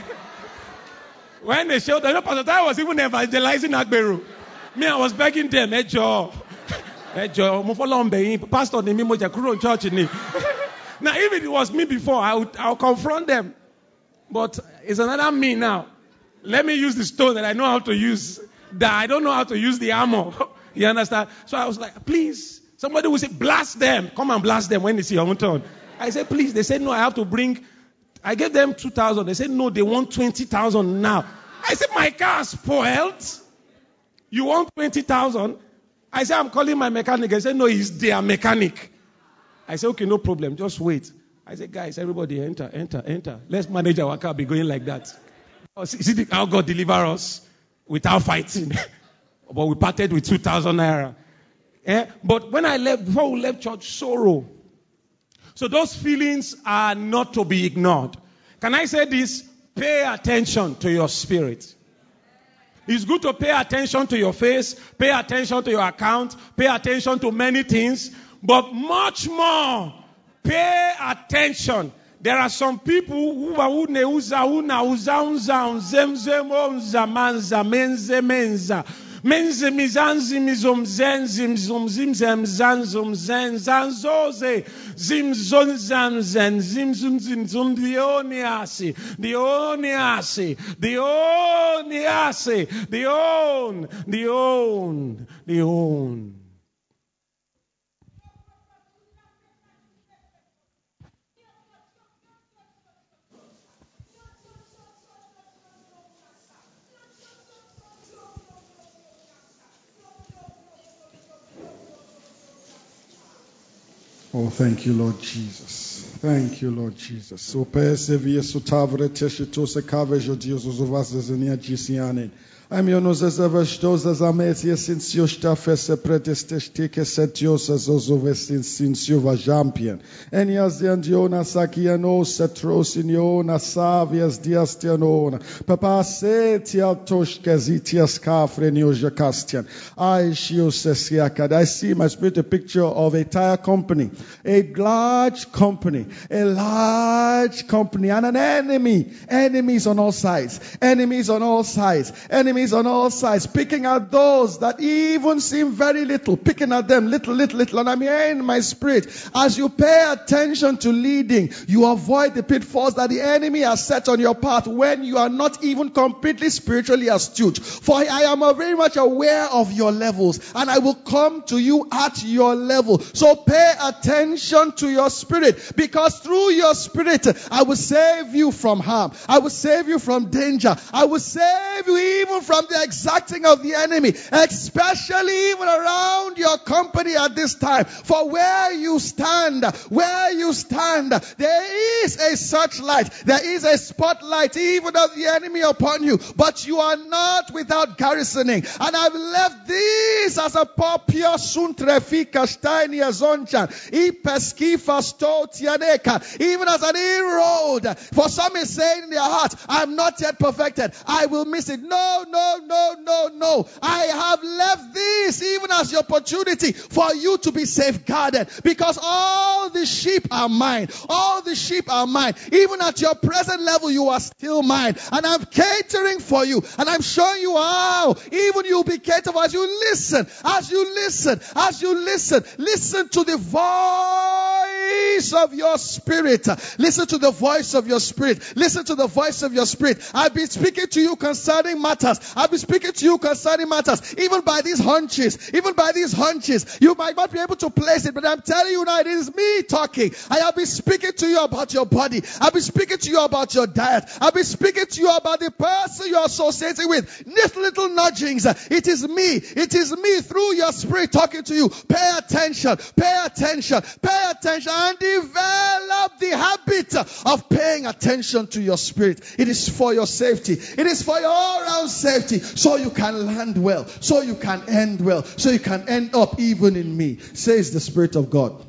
When they showed up, you know, Pastor Tayo was even evangelizing Agbero. Me, I was begging them, Ejo. Ejo, mo follow on Pastor ni mi mo je kuro church ni. Now, if it was me before, I would, I'll confront them. But it's another me now. Let me use the stone that I know how to use. That I don't know how to use the armor. You understand? So I was like, please. Somebody will say, blast them. Come and blast them when it's your own turn. I said, please. They said, no, I have to bring. I gave them two thousand. They said, no, they want twenty thousand now. I said, my car is spoiled. You want twenty thousand? I said, I'm calling my mechanic. They said, no, he's their mechanic. I said, okay, no problem. Just wait. I said, guys, everybody enter, enter, enter. Let's manage our car be going like that. See how God deliver us without fighting. But we parted with two thousand naira. Eh? But when I left, before we left church, sorrow. So those feelings are not to be ignored. Can I say this? Pay attention to your spirit. It's good to pay attention to your face, pay attention to your account, pay attention to many things, but much more, pay attention. There are some people who are uneuza una uzaunza unzemzemo unzamanza menze menza. Menze mizanzi mizomzenzi mzumzimzem zanzum zenzanzoze zimzonzamzen zimzumzimzum dioniasi dioniasi dioniasi dion dion dion. Oh, thank you, Lord Jesus. Thank you, Lord Jesus. So persevere so tavre teshito se kavejo Dios uvas zenia gisiane. I'm yonos as ever stos as ametia since you staffes pretestestike setios as ozovestin since you va champion. And yas the andiona sakiano setros in yona savias diastianona. Papa setia toshkazitias kafrenio jakastian. I shiosesiakad. I see my spirit a picture of a tire company, a large company, a large company, and an enemy. Enemies on all sides. Enemies on all sides. Enemies on all sides, picking at those that even seem very little, picking at them little, little, little. And I'm hearing in my spirit, as you pay attention to leading, you avoid the pitfalls that the enemy has set on your path when you are not even completely spiritually astute. For I am very much aware of your levels, and I will come to you at your level. So pay attention to your spirit, because through your spirit, I will save you from harm. I will save you from danger. I will save you even from the exacting of the enemy, especially even around your company at this time. For where you stand, where you stand, there is a searchlight, there is a spotlight even of the enemy upon you, but you are not without garrisoning. And I've left this as a pure suntrefika steinia zonchan, ipeskifa stotianeka, even as an inroad. For some is saying in their heart, I'm not yet perfected, I will miss it. No, no, no, no, no. I have left this even as the opportunity for you to be safeguarded, because all the sheep are mine. All the sheep are mine. Even at your present level, you are still mine. And I'm catering for you. And I'm showing you how even you'll be catered for as you listen, as you listen, as you listen. Listen to the voice of your spirit. Listen to the voice of your spirit. Listen to the voice of your spirit. I've been speaking to you concerning matters. I've been speaking to you concerning matters. Even by these hunches, even by these hunches, you might not be able to place it, but I'm telling you now, it is me talking. I have been speaking to you about your body. I've been speaking to you about your diet. I've been speaking to you about the person you're associating with. Little, little nudgings. It is me. It is me through your spirit talking to you. Pay attention. Pay attention. Pay attention and develop the habit of paying attention to your spirit. It is for your safety. It is for your all-round safety. So you can land well. So you can end well. So you can end up even in me, says the Spirit of God.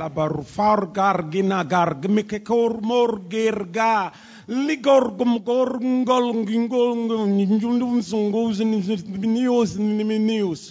Ligor gum gorgol gingol news news news news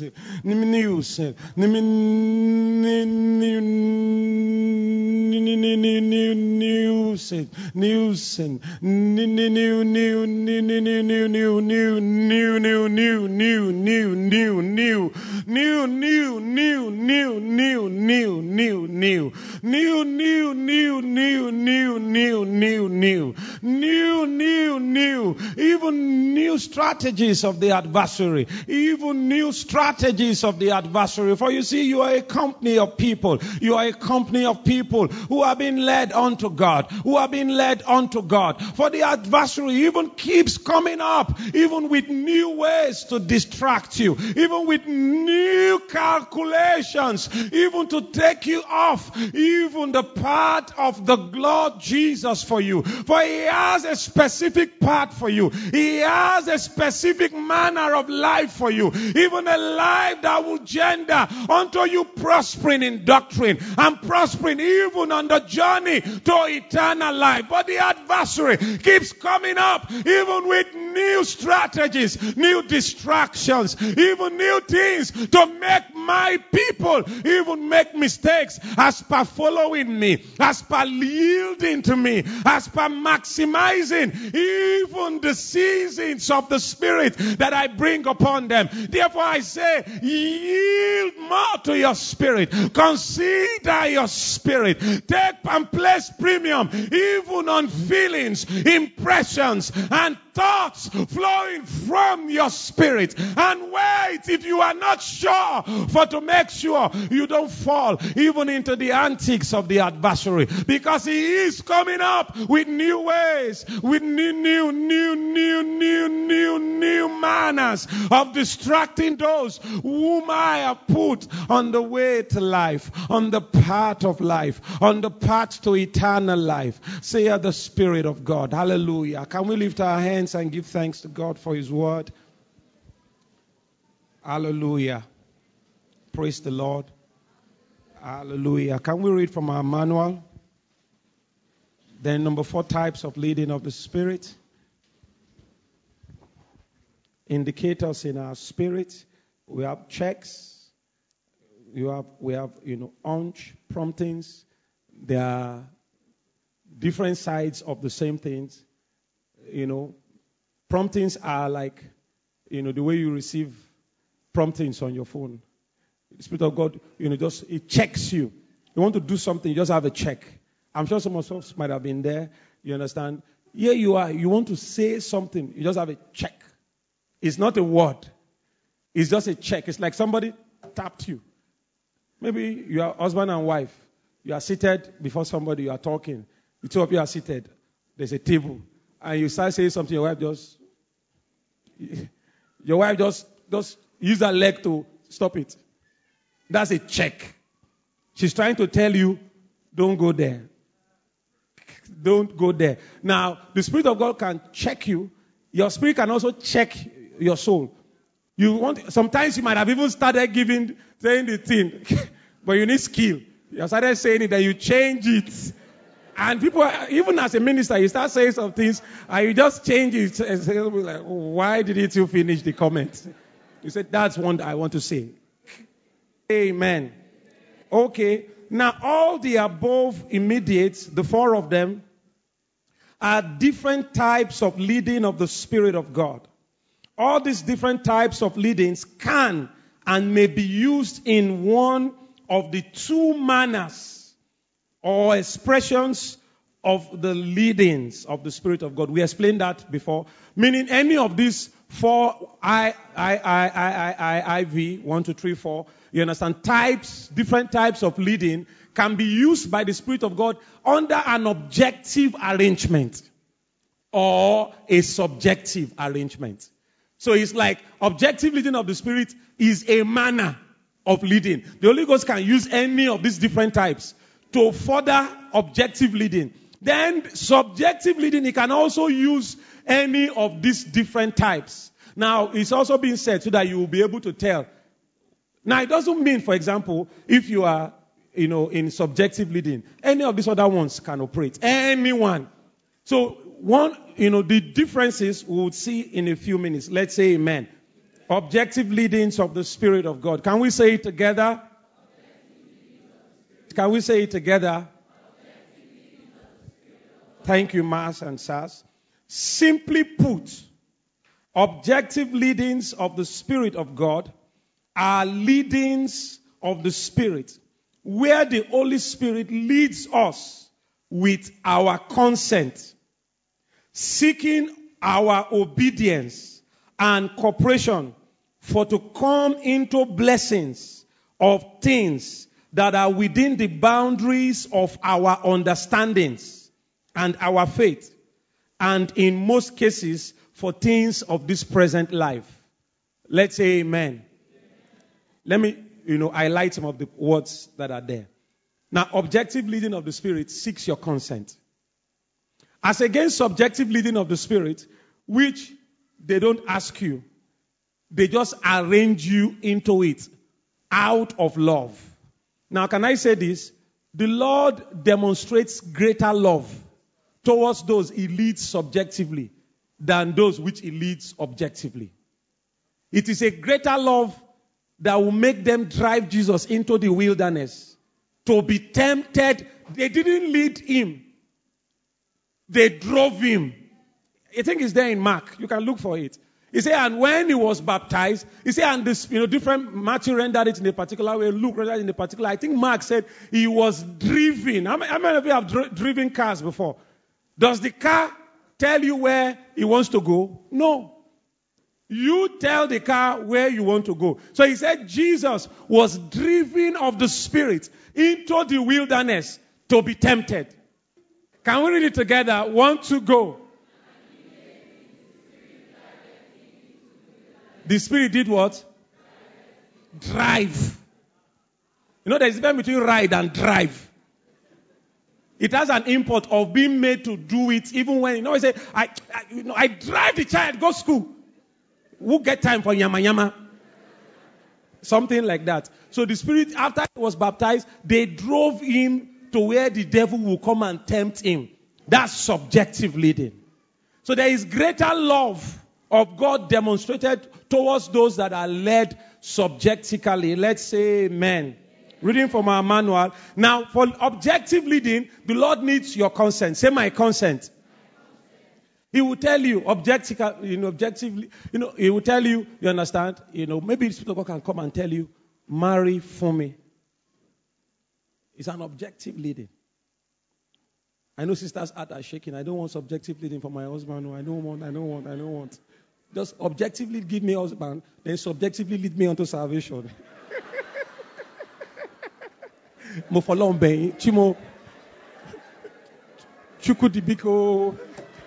New, new, new, even new strategies of the adversary, even new strategies of the adversary. For you see, you are a company of people. You are a company of people who are being led unto God, who are being led unto God. For the adversary even keeps coming up, even with new ways to distract you, even with new calculations, even to take you off, even the path of the Lord Jesus for you. For He has a specific path for you. He has a specific manner of life for you. Even a life that will gender unto you prospering in doctrine and prospering even on the journey to eternal life. But the adversary keeps coming up even with new strategies, new distractions, even new things to make my people even make mistakes as per following me, as per yielding to me, as per maximizing even the seasons of the Spirit that I bring upon them. Therefore I say, yield more to your Spirit. Consider your Spirit. Take and place premium even on feelings, impressions, and thoughts flowing from your Spirit. And wait, if you are not sure, for to make sure you don't fall even into the antics of the adversary, because he is coming up with new ways, with new, new, new, new, new, new, new manners of distracting those whom I have put on the way to life, on the path of life, on the path to eternal life. Say the Spirit of God. Hallelujah. Can we lift our hands and give thanks to God for His word? Hallelujah. Praise the Lord. Hallelujah. Can we read from our manual? Then number four, types of leading of the Spirit. Indicators in our spirit. We have checks. You have, we have, you know, hunch, promptings. There are different sides of the same things. You know, promptings are like, you know, the way you receive promptings on your phone. The Spirit of God, you know, just, it checks you. You want to do something, you just have a check. I'm sure some of us might have been there. You understand? Here you are. You want to say something. You just have a check. It's not a word. It's just a check. It's like somebody tapped you. Maybe you are husband and wife. You are seated before somebody. You are talking. The two of you are seated. There's a table. And you start saying something. Your wife just... Your wife just, just use her leg to stop it. That's a check. She's trying to tell you, don't go there. Don't go there. Now, the Spirit of God can check you. Your spirit can also check your soul. You want, sometimes you might have even started giving, saying the thing, but you need skill. You started saying it, then you change it. And people, even as a minister, you start saying some things, and you just change it. And say, like, why didn't you finish the comment? You said, that's one I want to say. Amen. Okay. Now, all the above immediates, the four of them, are different types of leading of the Spirit of God. All these different types of leadings can and may be used in one of the two manners or expressions of the leadings of the Spirit of God. We explained that before. Meaning any of these four I, I, I, I, I, I, V, one, two, three, four, you understand, types, different types of leading can be used by the Spirit of God under an objective arrangement or a subjective arrangement. So it's like objective leading of the Spirit is a manner of leading. The Holy Ghost can use any of these different types to further objective leading. Then subjective leading, he can also use any of these different types. Now, it's also been said so that you will be able to tell. Now, it doesn't mean, for example, if you are, you know, in subjective leading, any of these other ones can operate. Anyone. So, one, you know, the differences we will see in a few minutes. Let's say amen. Objective leadings of the Spirit of God. Can we say it together? Can we say it together? Thank you, Mas and Sas. Simply put, objective leadings of the Spirit of God are leadings of the Spirit, where the Holy Spirit leads us with our consent, seeking our obedience and cooperation for to come into blessings of things that are within the boundaries of our understandings and our faith, and in most cases for things of this present life. Let's say amen. Let me, you know, highlight some of the words that are there. Now, objective leading of the Spirit seeks your consent. As against subjective leading of the Spirit, which they don't ask you. They just arrange you into it out of love. Now, can I say this? The Lord demonstrates greater love towards those He leads subjectively than those which He leads objectively. It is a greater love that will make them drive Jesus into the wilderness to be tempted. They didn't lead Him. They drove Him. I think it's there in Mark. You can look for it. He said, and when He was baptized, He said, and this, you know, different, Matthew rendered it in a particular way, Luke rendered it in a particular. I think Mark said He was driven. How many of you have dri- driven cars before? Does the car tell you where it wants to go? No. You tell the car where you want to go. So He said Jesus was driven of the Spirit into the wilderness to be tempted. Can we read it together? One, two, go. The Spirit did what? Drive. You know, there's a difference between ride and drive. It has an import of being made to do it, even when, you know, I say, I, I, you know, I drive the child, go school. Who get time for yama yama? Something like that. So the Spirit, after he was baptized, they drove him to where the devil will come and tempt him. That's subjective leading. So there is greater love of God demonstrated towards those that are led subjectively. Let's say amen. Reading from our manual. Now, for objective leading, the Lord needs your consent. Say my consent. He will tell you objectively, you know, objectively, you know, he will tell you, you understand, you know, maybe the Spirit of God can come and tell you, marry for me. It's an objective leading. I know sisters' heart are shaking. I don't want subjective leading for my husband. No, I don't want, I don't want, I don't want. Just objectively give me a husband, then subjectively lead me onto salvation. Mo folombe, chimo, chukudibiko.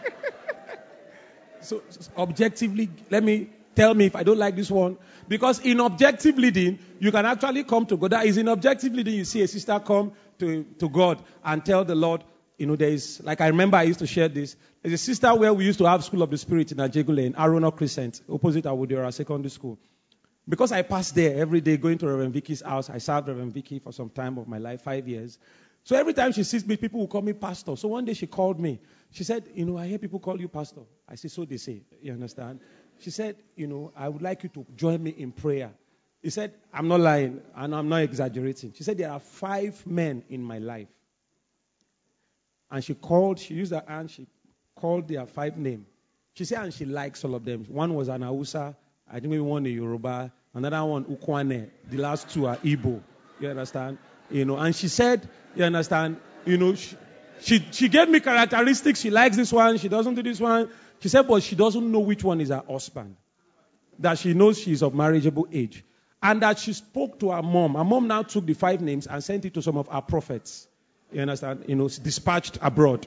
So, objectively, let me tell me if I don't like this one. Because in objective leading, you can actually come to God. That is in objective leading, you see a sister come to, to God and tell the Lord, you know, there is, like I remember I used to share this. There's a sister where we used to have School of the Spirit in Ajegule, in Aruna Crescent, opposite Awudera Secondary School. Because I passed there every day going to Reverend Vicky's house. I served Reverend Vicky for some time of my life, five years. So every time she sees me, people will call me pastor. So one day she called me. She said, you know, I hear people call you pastor. I said, so they say. You understand? She said, you know, I would like you to join me in prayer. He said, I'm not lying and I'm not exaggerating. She said, there are five men in my life. And she called, she used her hand, she called their five names. She said, and she likes all of them. One was an Hausa, I think maybe one a Yoruba, another one Ukwane. The last two are Igbo. You understand? You know, and she said, you understand, you know, she, she, she gave me characteristics. She likes this one, she doesn't do this one. She said, but she doesn't know which one is her husband. That she knows she's of marriageable age. And that she spoke to her mom. Her mom now took the five names and sent it to some of our prophets. You understand? You know, dispatched abroad.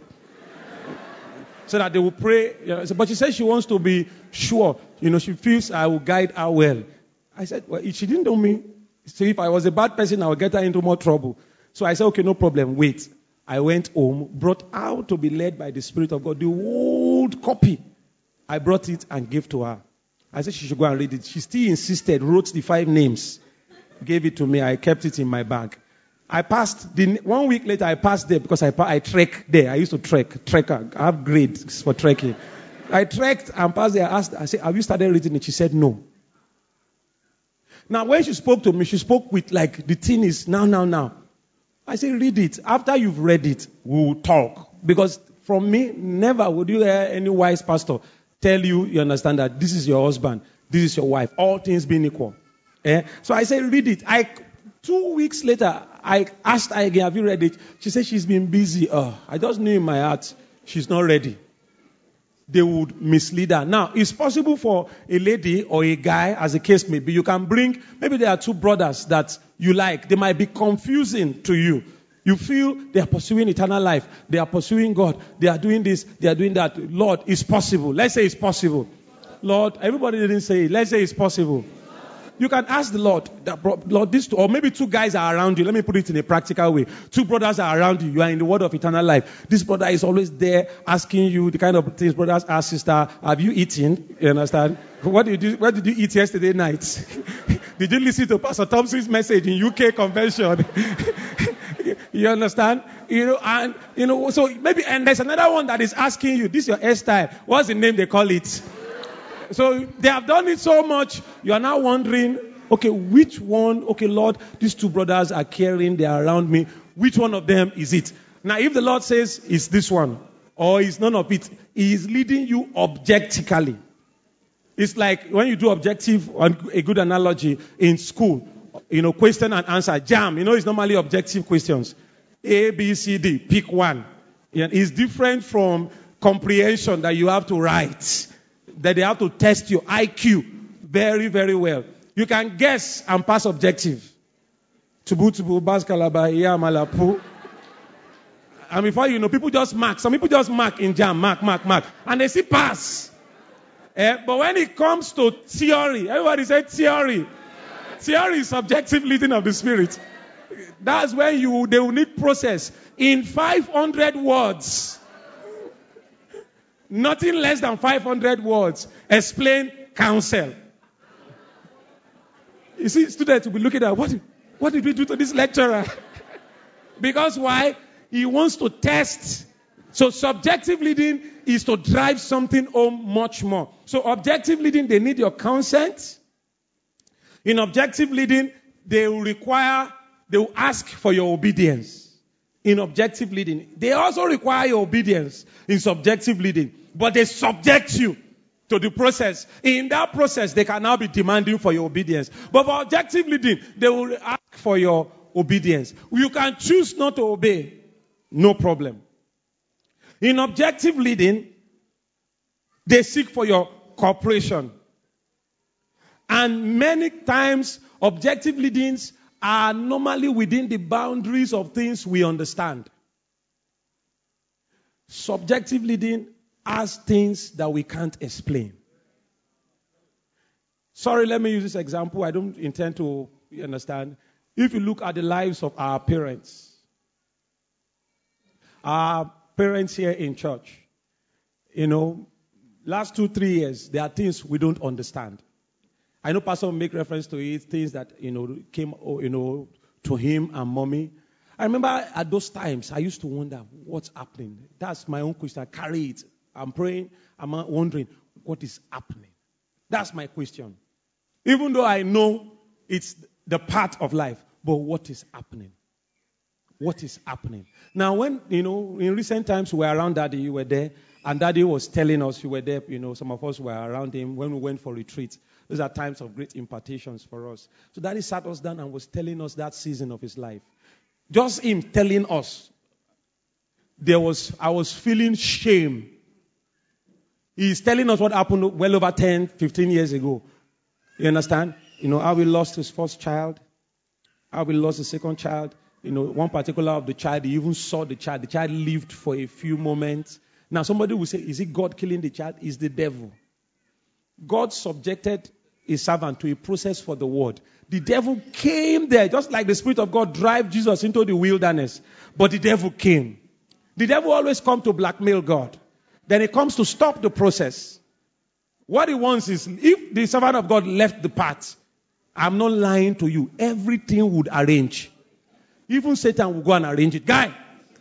So that they will pray. You know, but she said she wants to be sure. You know, she feels I will guide her well. I said, well, she didn't know me. So if I was a bad person, I would get her into more trouble. So I said, okay, no problem. Wait. I went home, brought out to be led by the Spirit of God. The old copy. I brought it and gave to her. I said she should go and read it. She still insisted, wrote the five names, gave it to me. I kept it in my bag. I passed, the, one week later I passed there because I, I trek there. I used to trek, trekker. I have grades for trekking. I trekked and passed there. I asked, I said, have you started reading it? She said, no. Now when she spoke to me, she spoke with like, the thing is now, now, now. I said, read it. After you've read it, we will talk. Because from me, never would you hear any wise pastor tell you, you understand that this is your husband, this is your wife, all things being equal. Eh? So I said, read it. I, two weeks later, I asked her again, have you read it? She said she's been busy. Oh, I just knew in my heart, she's not ready. They would mislead her. Now, it's possible for a lady or a guy, as the case may be, you can bring, maybe there are two brothers that you like. They might be confusing to you. You feel they are pursuing eternal life. They are pursuing God. They are doing this. They are doing that. Lord, it's possible. Let's say it's possible. Lord, everybody didn't say it. Let's say it's possible. You can ask the Lord, Lord, this, or maybe two guys are around you. Let me put it in a practical way. Two brothers are around you. You are in the word of eternal life. This brother is always there asking you the kind of things brothers ask sister. Have you eaten? You understand? What did you, what did you eat yesterday night? Did you listen to Pastor Thompson's message in U K convention? You understand? You know, and, you know, so maybe, and there's another one that is asking you, this is your hairstyle. What's the name they call it? So they have done it so much, you are now wondering, okay, which one, okay, Lord, these two brothers are caring, they are around me. Which one of them is it? Now, if the Lord says it's this one, or it's none of it, He is leading you objectively. It's like when you do objective, a good analogy in school, you know, question and answer, jam, you know, it's normally objective questions. A, B, C, D, pick one. It's different from comprehension that you have to write. That they have to test your I Q very, very well. You can guess and pass objective. Tubu tubu bas kalaba iya malapu. And before you know, people just mark. Some people just mark in jam, mark, mark, mark. And they see pass. Eh, but when it comes to theory, everybody say theory. Theory is subjective leading of the Spirit. That's when you they will need process. In five hundred words, nothing less than five hundred words, explain counsel. You see, students will be looking at, what, what did we do to this lecturer? Because why? He wants to test. So subjective leading is to drive something home much more. So objective leading, they need your consent. In objective leading, they will require, they will ask for your obedience. In objective leading, they also require your obedience in subjective leading, but they subject you to the process. In that process, they can now be demanding for your obedience. But for objective leading, they will ask for your obedience. You can choose not to obey. No problem. In objective leading, they seek for your cooperation. And many times, objective leadings are normally within the boundaries of things we understand. Subjective leading has things that we can't explain. Sorry, let me use this example. I don't intend to, you understand. If you look at the lives of our parents, our parents here in church, you know, last two, three years, there are things we don't understand. I know Pastor will make reference to it, things that, you know, came, you know, to him and mommy. I remember at those times, I used to wonder, what's happening? That's my own question. I carry it. I'm praying. I'm wondering, what is happening? That's my question. Even though I know it's the part of life, but what is happening? What is happening? Now, when, you know, in recent times, we were around Daddy, you were there, and Daddy was telling us, you were there, you know, some of us were around him when we went for retreat. Those are times of great impartations for us. So Daddy sat us down and was telling us that season of his life. Just him telling us, there was, I was feeling shame. He's telling us what happened well over ten, fifteen years ago. You understand? You know, how we lost his first child, how we lost the second child. You know, one particular of the child, he even saw the child. The child lived for a few moments. Now, somebody will say, is it God killing the child? It's the devil. God subjected his servant to a process for the word. The devil came there, just like the Spirit of God drive Jesus into the wilderness. But the devil came. The devil always comes to blackmail God. Then he comes to stop the process. What he wants is, if the servant of God left the path, I'm not lying to you, everything would arrange. Even Satan will go and arrange it. Guy,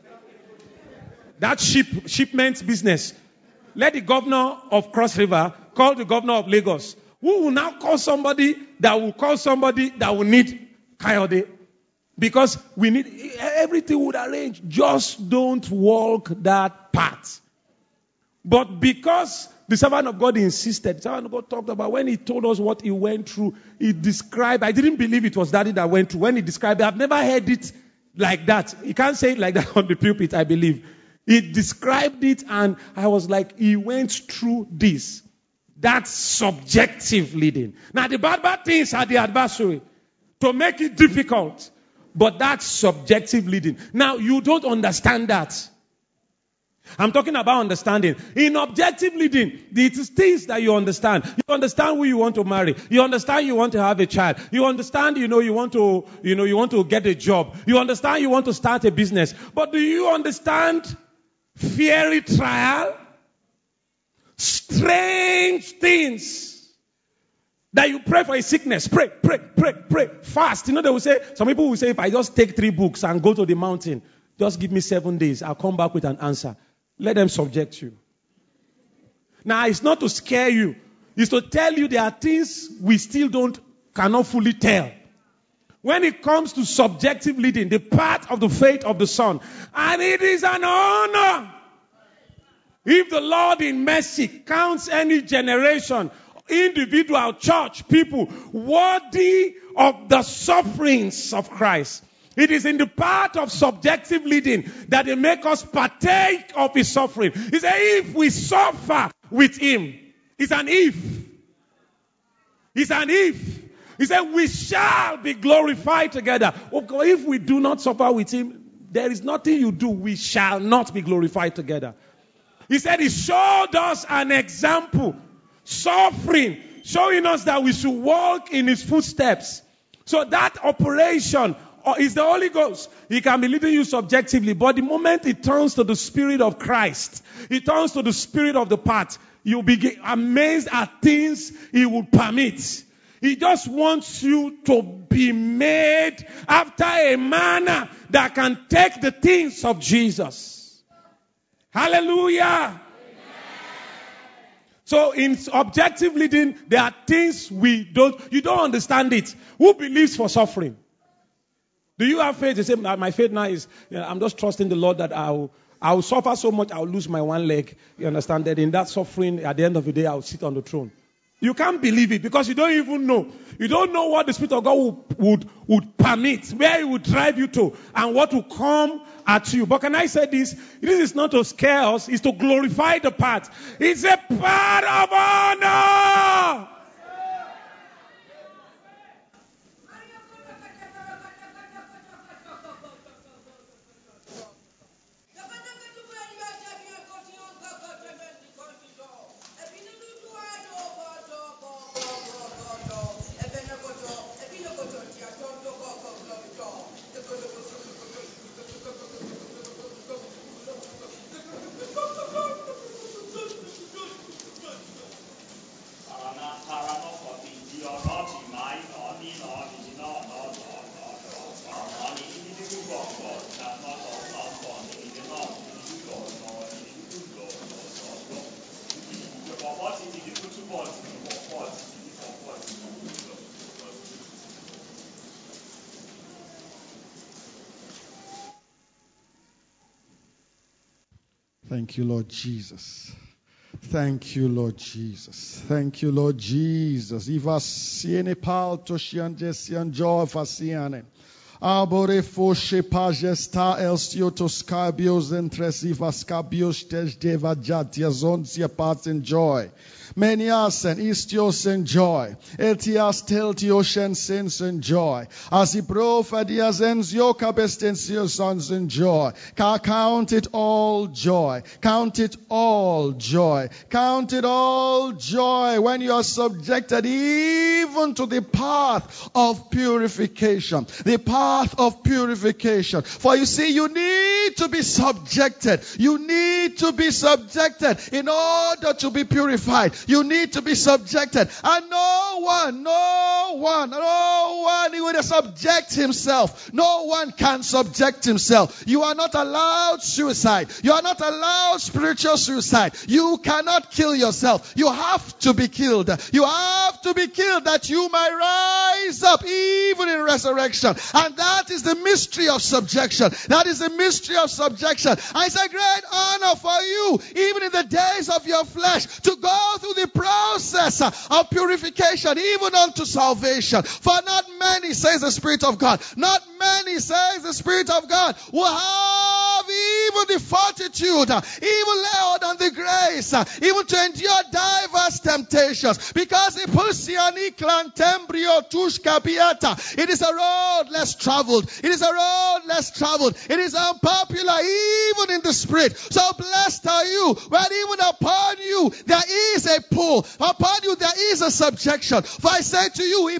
that ship, shipment business, let the governor of Cross River call the governor of Lagos. Who will now call somebody that will call somebody that will need Coyote? Because we need, everything would arrange. Just don't walk that path. But because the servant of God insisted, the servant of God talked about when he told us what he went through, he described, I didn't believe it was Daddy that went through. When he described it, I've never heard it like that. He can't say it like that on the pulpit, I believe. He described it and I was like, he went through this. That's subjective leading. Now the bad, bad things are the adversary to make it difficult. But that's subjective leading. Now you don't understand that. I'm talking about understanding. In objective leading, it is things that you understand. You understand who you want to marry. You understand you want to have a child. You understand, you know, you want to, you know, you want to get a job. You understand you want to start a business. But do you understand fiery trial? Strange things. That you pray for a sickness. Pray, pray, pray, pray. Fast. You know, they will say, some people will say, if I just take three books and go to the mountain, just give me seven days. I'll come back with an answer. Let them subject you. Now, it's not to scare you. It's to tell you there are things we still don't, cannot fully tell. When it comes to subjective leading, the path of the faith of the Son, and it is an honor if the Lord in mercy counts any generation, individual, church, people, worthy of the sufferings of Christ. It is in the part of subjective leading that they make us partake of his suffering. He said, if we suffer with him, it's an if. It's an if. He said, we shall be glorified together. If we do not suffer with him, there is nothing you do. We shall not be glorified together. He said, he showed us an example suffering, showing us that we should walk in his footsteps. So that operation is the Holy Ghost. He can be leading you subjectively, but the moment it turns to the Spirit of Christ, it turns to the Spirit of the path, you'll be amazed at things he would permit. He just wants you to be made after a manner that can take the things of Jesus. Hallelujah. Amen. So in objective leading, there are things we don't, you don't understand it. Who believes for suffering? Do you have faith? You say, my faith now is, you know, I'm just trusting the Lord that I'll, I'll suffer so much, I'll lose my one leg. You understand that in that suffering, at the end of the day, I'll sit on the throne. You can't believe it because you don't even know. You don't know what the Spirit of God would, would, would permit, where He would drive you to, and what will come at you. But can I say this? This is not to scare us, it's to glorify the path. It's a part of honor. Thank you, Lord Jesus. Thank you, Lord Jesus. Thank you, Lord Jesus. Ivasiene palto shiandesian joy fasiane. Abore foshe pagesta elstiotos cabios entres ivascabios tej deva jatia zonsia parts in joy. Menias and istios in joy. Etias teltios sins in joy. As he profadias enzio cabestensios sons in joy. Count it all joy. Count it all joy. Count it all joy when you are subjected even to the path of purification. The path of purification. For you see, you need to be subjected. You need to be subjected in order to be purified. You need to be subjected. And no one, no one, no one, he will subject himself. No one can subject himself. You are not allowed suicide. You are not allowed spiritual suicide. You cannot kill yourself. You have to be killed. You have to be killed that you might rise up even in resurrection. And that is the mystery of subjection. That is the mystery of subjection. And it's a great honor for you, even in the days of your flesh, to go through the process of purification, even unto salvation. For not many, says the Spirit of God, not many, says the Spirit of God, will have even the fortitude, even Lord, and the grace, even to endure diverse temptations. Because it is a road less traveled. It is a road less traveled. It is unpopular even in the Spirit. So blessed are you when even upon you there is a pull. Upon you there is a subjection. For I say to you,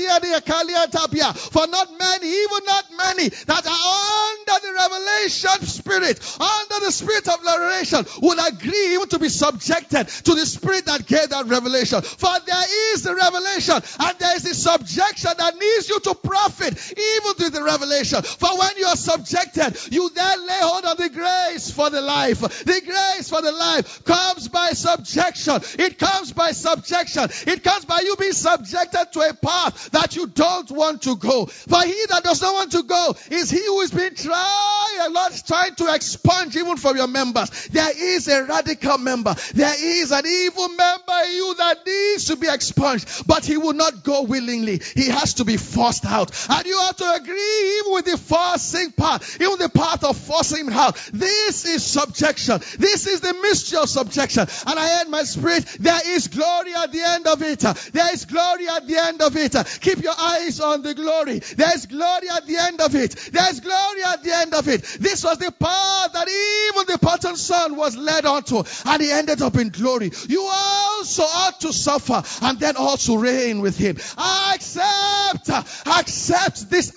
for not many, even not many, that are under the revelation spirit, under the spirit of revelation, will agree even to be subjected to the spirit that gave that revelation. For there is the revelation and there is the subjection that needs you to profit even through the revelation. For when you are subjected, you then lay hold on the grace for the life. The grace for the life comes by subjection. It comes by subjection. It comes by you being subjected to a path that you don't want to go. For he that does not want to go is he who is being tried, a lot trying to expunge even from your members. There is a radical member. There is an evil member in you that needs to be expunged, but he will not go willingly. He has to be forced out. And you have to agree even with the forcing part, even the path of forcing him out. This is subjection. This is the mystery of subjection. And I heard my spirit, there is glory at the end of it. There is glory at the end of it. Keep your eyes on the glory. There is glory at the end of it. There is glory at the end of it. This was the part path that even the pattern son was led onto, and he ended up in glory. You also ought to suffer and then also reign with him. Accept, accept this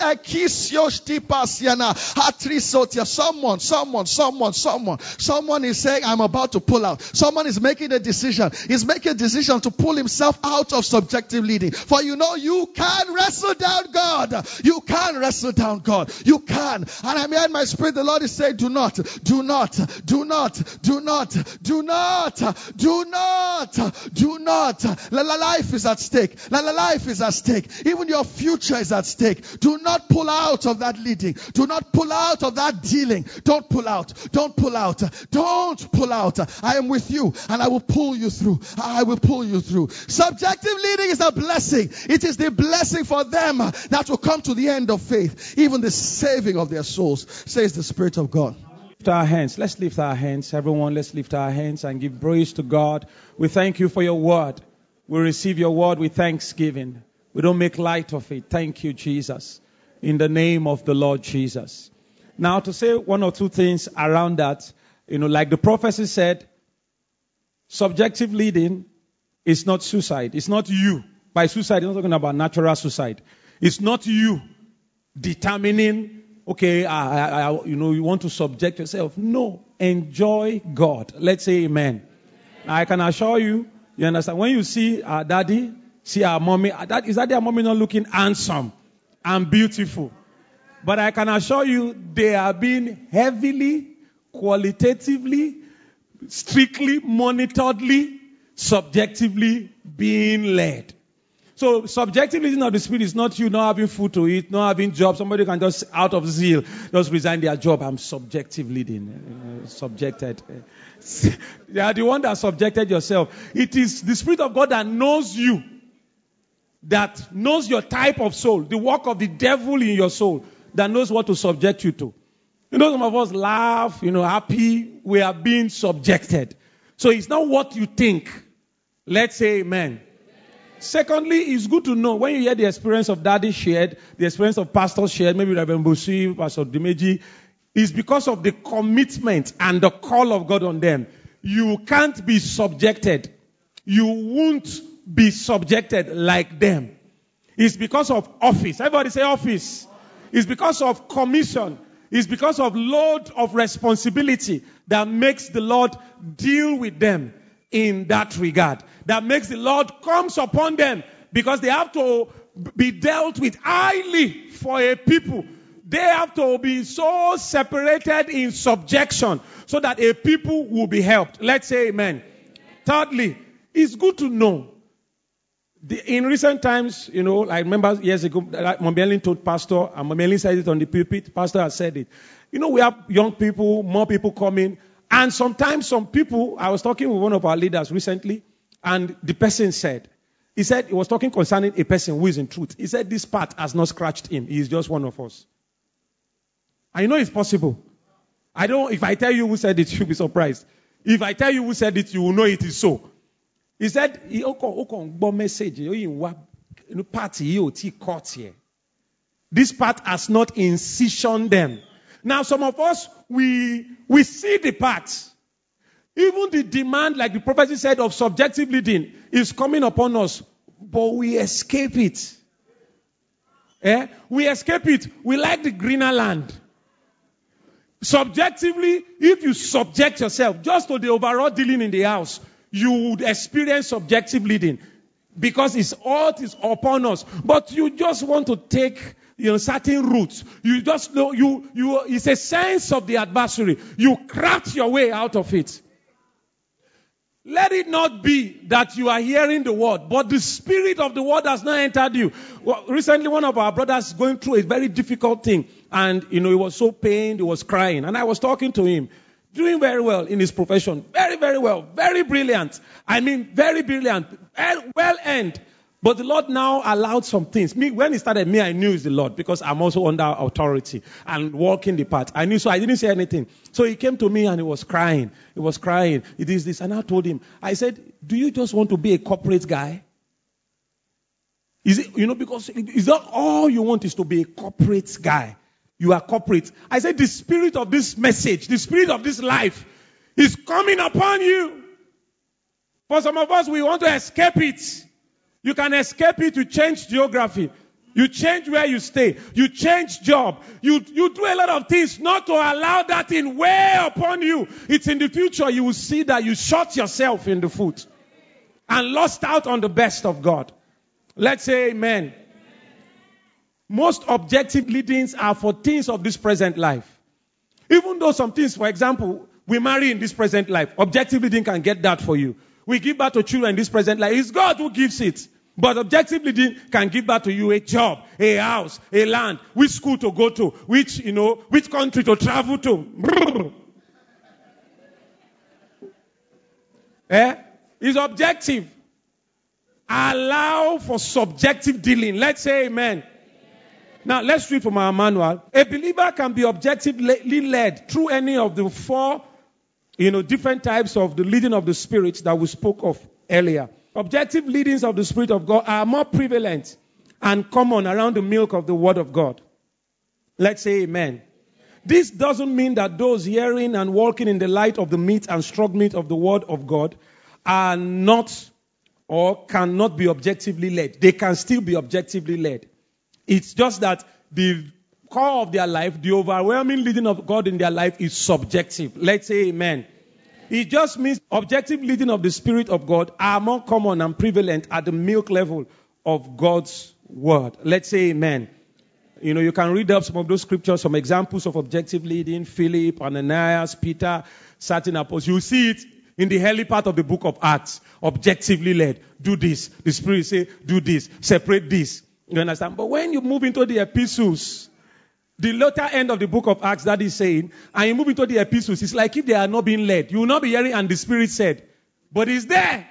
someone, someone, someone, someone, someone is saying, I'm about to pull out. Someone is making a decision. He's making a decision to pull himself out of subjective leading. For you know, you can wrestle down God. You can wrestle down God. You can. And I'm here in my spirit. The Lord is saying, do not, do not, do not, do not, do not, do not, do not. La la life is at stake. La la life is at stake. Even your future is at stake. Do not pull out of that leading. Do not pull out of that dealing. Don't pull out. Don't pull out. Don't pull out. I am with you and I will pull you through. I will pull you through. Subjective leading is a blessing. It is the blessing for them that will come to the end of faith, even the saving of their souls, says the Spirit of God. Lift our hands. Let's lift our hands. Everyone, let's lift our hands and give praise to God. We thank you for your word. We receive your word with thanksgiving. We don't make light of it. Thank you, Jesus. In the name of the Lord Jesus. Now, to say one or two things around that, you know, like the prophecy said, subjective leading is not suicide. It's not you. By suicide, I'm not talking about natural suicide. It's not you determining, okay, I, I, you know, you want to subject yourself. No. Enjoy God. Let's say amen. Now, I can assure you, you understand, when you see our daddy, see our mommy, that, is that their mommy not looking handsome and beautiful? But I can assure you, they are being heavily, qualitatively, strictly, monitoredly, subjectively being led. So subjective leading of the Spirit is not you not having food to eat, not having job. Somebody can just, out of zeal, just resign their job. I'm subjective leading. Uh, subjected. They are the one that subjected yourself. It is the Spirit of God that knows you, that knows your type of soul, the work of the devil in your soul, that knows what to subject you to. You know, some of us laugh, you know, happy. We are being subjected. So it's not what you think. Let's say amen. Secondly, it's good to know when you hear the experience of Daddy shared, the experience of Pastor shared, maybe Reverend Busi, Pastor Dimeji, it's because of the commitment and the call of God on them. You can't be subjected. You won't be subjected like them. It's because of office. Everybody say office. It's because of commission. It's because of load of responsibility that makes the Lord deal with them in that regard. That makes the Lord comes upon them because they have to be dealt with highly for a people. They have to be so separated in subjection so that a people will be helped. Let's say amen. Thirdly, it's good to know. The, in recent times, you know, I remember years ago, Mommy Ellen told Pastor, and Mommy Ellen said it on the pulpit, Pastor has said it. You know, we have young people, more people coming, and sometimes some people, I was talking with one of our leaders recently, and the person said, he said, he was talking concerning a person who is in truth. He said, this part has not scratched him. He is just one of us. I know it's possible. I don't, if I tell you who said it, you'll be surprised. If I tell you who said it, you will know it is so. He said, message, this part has not incisioned them. Now, some of us, we we see the parts. Even the demand, like the prophecy said, of subjective leading is coming upon us, but we escape it. Eh? We escape it. We like the greener land. Subjectively, if you subject yourself just to the overall dealing in the house, you would experience subjective leading because it's all is upon us. But you just want to take, you know, certain routes. You just know you you. It's a sense of the adversary. You craft your way out of it. Let it not be that you are hearing the word, but the spirit of the word has not entered you. Well, recently, one of our brothers going through a very difficult thing, and you know, he was so pained, he was crying, and I was talking to him. Doing very well in his profession. Very, very well. Very brilliant. I mean, very brilliant. Well earned. But the Lord now allowed some things. Me, when he started, me, I knew it's the Lord because I'm also under authority and walking the path. I knew, so I didn't say anything. So he came to me and he was crying. He was crying. It is this. And I told him, I said, do you just want to be a corporate guy? Is it, you know, because is that all you want is to be a corporate guy? You are corporate. I said the spirit of this message, the spirit of this life is coming upon you. For some of us, we want to escape it. You can escape it to change geography. You change where you stay. You change job. You, you do a lot of things not to allow that thing weigh upon you. It's in the future you will see that you shot yourself in the foot and lost out on the best of God. Let's say amen. Most objective leadings are for things of this present life. Even though some things, for example, we marry in this present life, objective leading can get that for you. We give birth to children in this present life. It's God who gives it. But objective leading can give back to you a job, a house, a land, which school to go to, which, you know, which country to travel to. eh? It's objective. Allow for subjective dealing. Let's say amen. Now, let's read from our manual. A believer can be objectively led through any of the four, you know, different types of the leading of the Spirit that we spoke of earlier. Objective leadings of the Spirit of God are more prevalent and common around the milk of the Word of God. Let's say amen. This doesn't mean that those hearing and walking in the light of the meat and strong meat of the Word of God are not or cannot be objectively led. They can still be objectively led. It's just that the core of their life, the overwhelming leading of God in their life is subjective. Let's say amen. It just means objective leading of the Spirit of God are more common and prevalent at the milk level of God's Word. Let's say amen. You know, you can read up some of those scriptures, some examples of objective leading, Philip, Ananias, Peter, certain apostles. You see it in the early part of the book of Acts. Objectively led. Do this. The Spirit say, do this. Separate this. You understand? But when you move into the epistles, the latter end of the book of Acts, that is saying, and you move into the epistles, it's like if they are not being led. You will not be hearing, and the Spirit said. But it's there.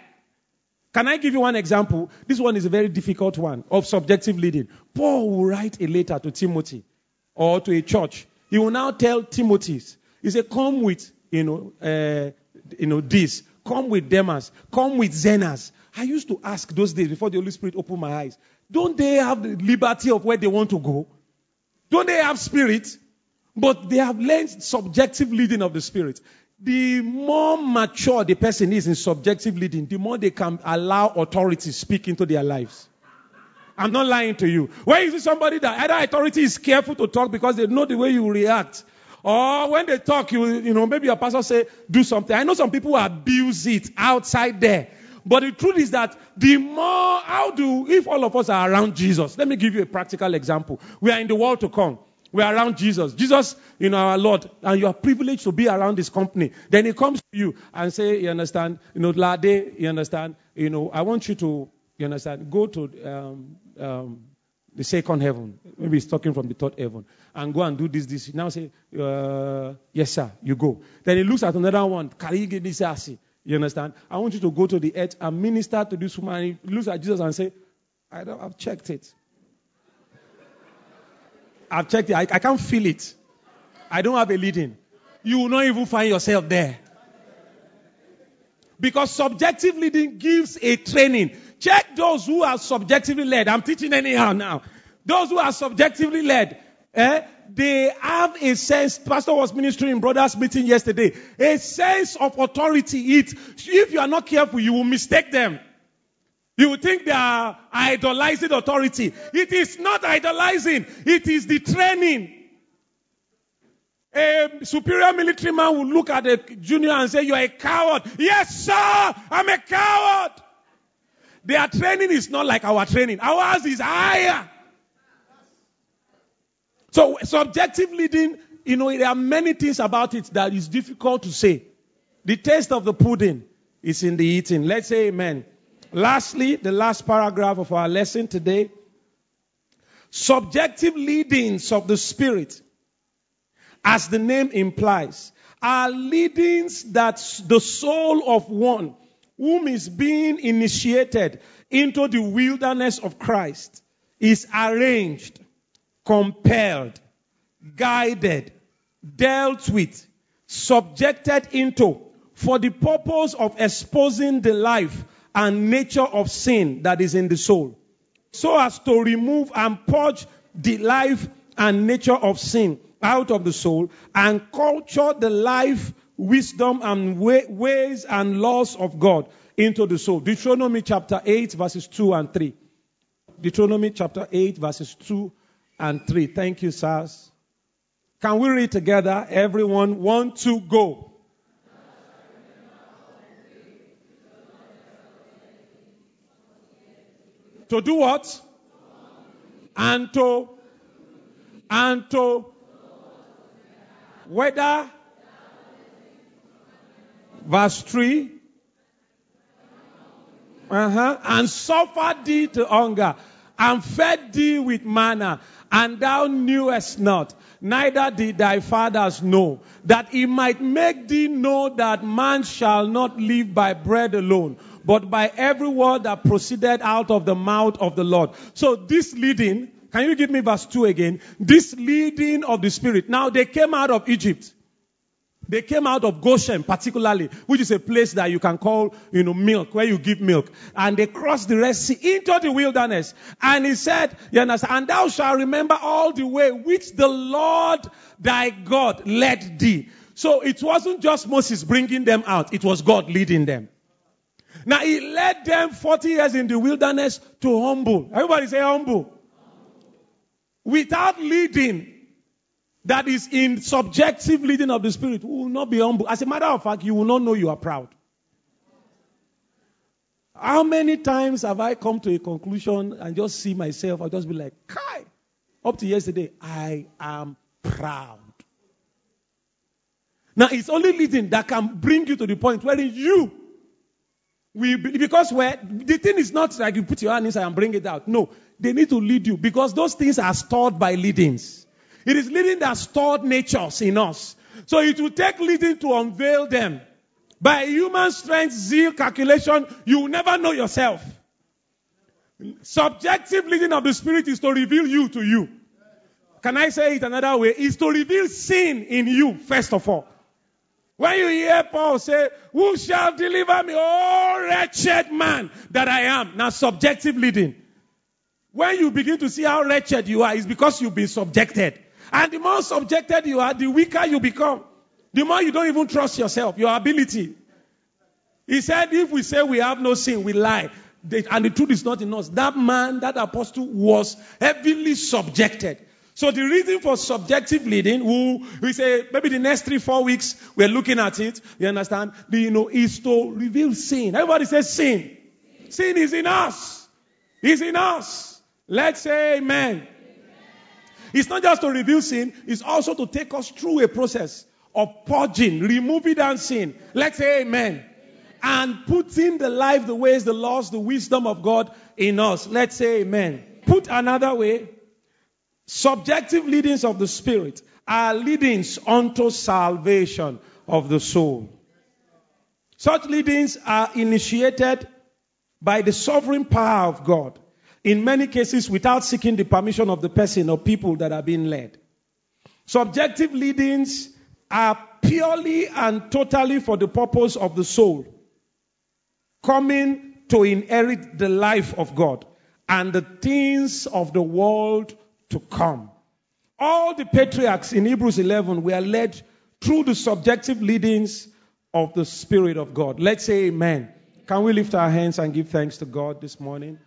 Can I give you one example? This one is a very difficult one of subjective leading. Paul will write a letter to Timothy or to a church. He will now tell Timothy, he said, come with, you know, uh, you know, this. Come with Demas. Come with Zenas. I used to ask those days before the Holy Spirit opened my eyes, don't they have the liberty of where they want to go? Don't they have spirit? But they have learned subjective leading of the Spirit. The more mature the person is in subjective leading, the more they can allow authority speak into their lives. I'm not lying to you. When you see somebody that either authority is careful to talk because they know the way you react, or when they talk, you you know, maybe your pastor say, do something. I know some people abuse it outside there. But the truth is that the more, how do, if all of us are around Jesus, let me give you a practical example. We are in the world to come. We are around Jesus. Jesus, you know, our Lord, and you are privileged to be around this company. Then he comes to you and say, you understand, you know, Lade, you understand, you know, I want you to, you understand, go to um, um, the second heaven. Maybe he's talking from the third heaven. And go and do this, this. Now say, uh, yes, sir, you go. Then he looks at another one. You understand? I want you to go to the earth and minister to this woman. He looks at Jesus and say, I don't, I've checked it. I've checked it. I, I can't feel it. I don't have a leading. You will not even find yourself there. Because subjective leading gives a training. Check those who are subjectively led. I'm teaching anyhow now. Those who are subjectively led, eh, they have a sense. Pastor was ministering in brothers' meeting yesterday. A sense of authority. It, if you are not careful, you will mistake them. You will think they are idolizing authority. It is not idolizing. It is the training. A superior military man will look at a junior and say, you are a coward. Yes, sir, I'm a coward. Their training is not like our training. Ours is higher. So subjective leading, you know, there are many things about it that is difficult to say. The taste of the pudding is in the eating. Let's say amen. Lastly, the last paragraph of our lesson today. Subjective leadings of the Spirit, as the name implies, are leadings that the soul of one whom is being initiated into the wilderness of Christ is arranged, compelled, guided, dealt with, subjected into for the purpose of exposing the life and nature of sin that is in the soul, so as to remove and purge the life and nature of sin out of the soul and culture the life, wisdom, and way, ways and laws of God into the soul. Deuteronomy chapter eight, verses two and three. Deuteronomy chapter eight, verses two and three. Thank you, sirs. Can we read together? Everyone, one, two, go. To do what? And to, and to, whether, verse three, uh-huh, and suffered thee to hunger, and fed thee with manna, and thou knewest not, neither did thy fathers know, that he might make thee know that man shall not live by bread alone, but by every word that proceeded out of the mouth of the Lord. So this leading, can you give me verse two again? This leading of the Spirit. Now they came out of Egypt. They came out of Goshen particularly, which is a place that you can call, you know, milk, where you give milk. And they crossed the Red Sea into the wilderness. And he said, you understand, and thou shalt remember all the way which the Lord thy God led thee. So it wasn't just Moses bringing them out. It was God leading them. Now he led them forty years in the wilderness to humble. Everybody say humble. Without leading, that is in subjective leading of the Spirit, we will not be humble. As a matter of fact, you will not know you are proud. How many times have I come to a conclusion and just see myself, I'll just be like, Kai, up to yesterday, I am proud. Now, it's only leading that can bring you to the point where you will be, because where the thing is not like you put your hand inside and bring it out. No, they need to lead you because those things are stored by leadings. It is leading that stored natures in us. So it will take leading to unveil them. By human strength, zeal, calculation, you will never know yourself. Subjective leading of the Spirit is to reveal you to you. Can I say it another way? Is to reveal sin in you, first of all. When you hear Paul say, who shall deliver me, oh wretched man that I am? Now subjective leading. When you begin to see how wretched you are, it's because you've been subjected. And the more subjected you are, the weaker you become. The more you don't even trust yourself, your ability. He said, if we say we have no sin, we lie. And the truth is not in us. That man, that apostle was heavily subjected. So the reason for subjective leading, who we say maybe the next three, four weeks, we're looking at it, you understand? The, you know, is to reveal sin. Everybody says sin. Sin is in us. It's in us. Let's say amen. It's not just to reveal sin, it's also to take us through a process of purging, removing that sin. Let's say amen. Amen. And putting the life, the ways, the laws, the wisdom of God in us. Let's say amen. Amen. Put another way, subjective leadings of the Spirit are leadings unto salvation of the soul. Such leadings are initiated by the sovereign power of God. In many cases, without seeking the permission of the person or people that are being led. Subjective leadings are purely and totally for the purpose of the soul, coming to inherit the life of God and the things of the world to come. All the patriarchs in Hebrews eleven were led through the subjective leadings of the Spirit of God. Let's say amen. Can we lift our hands and give thanks to God this morning?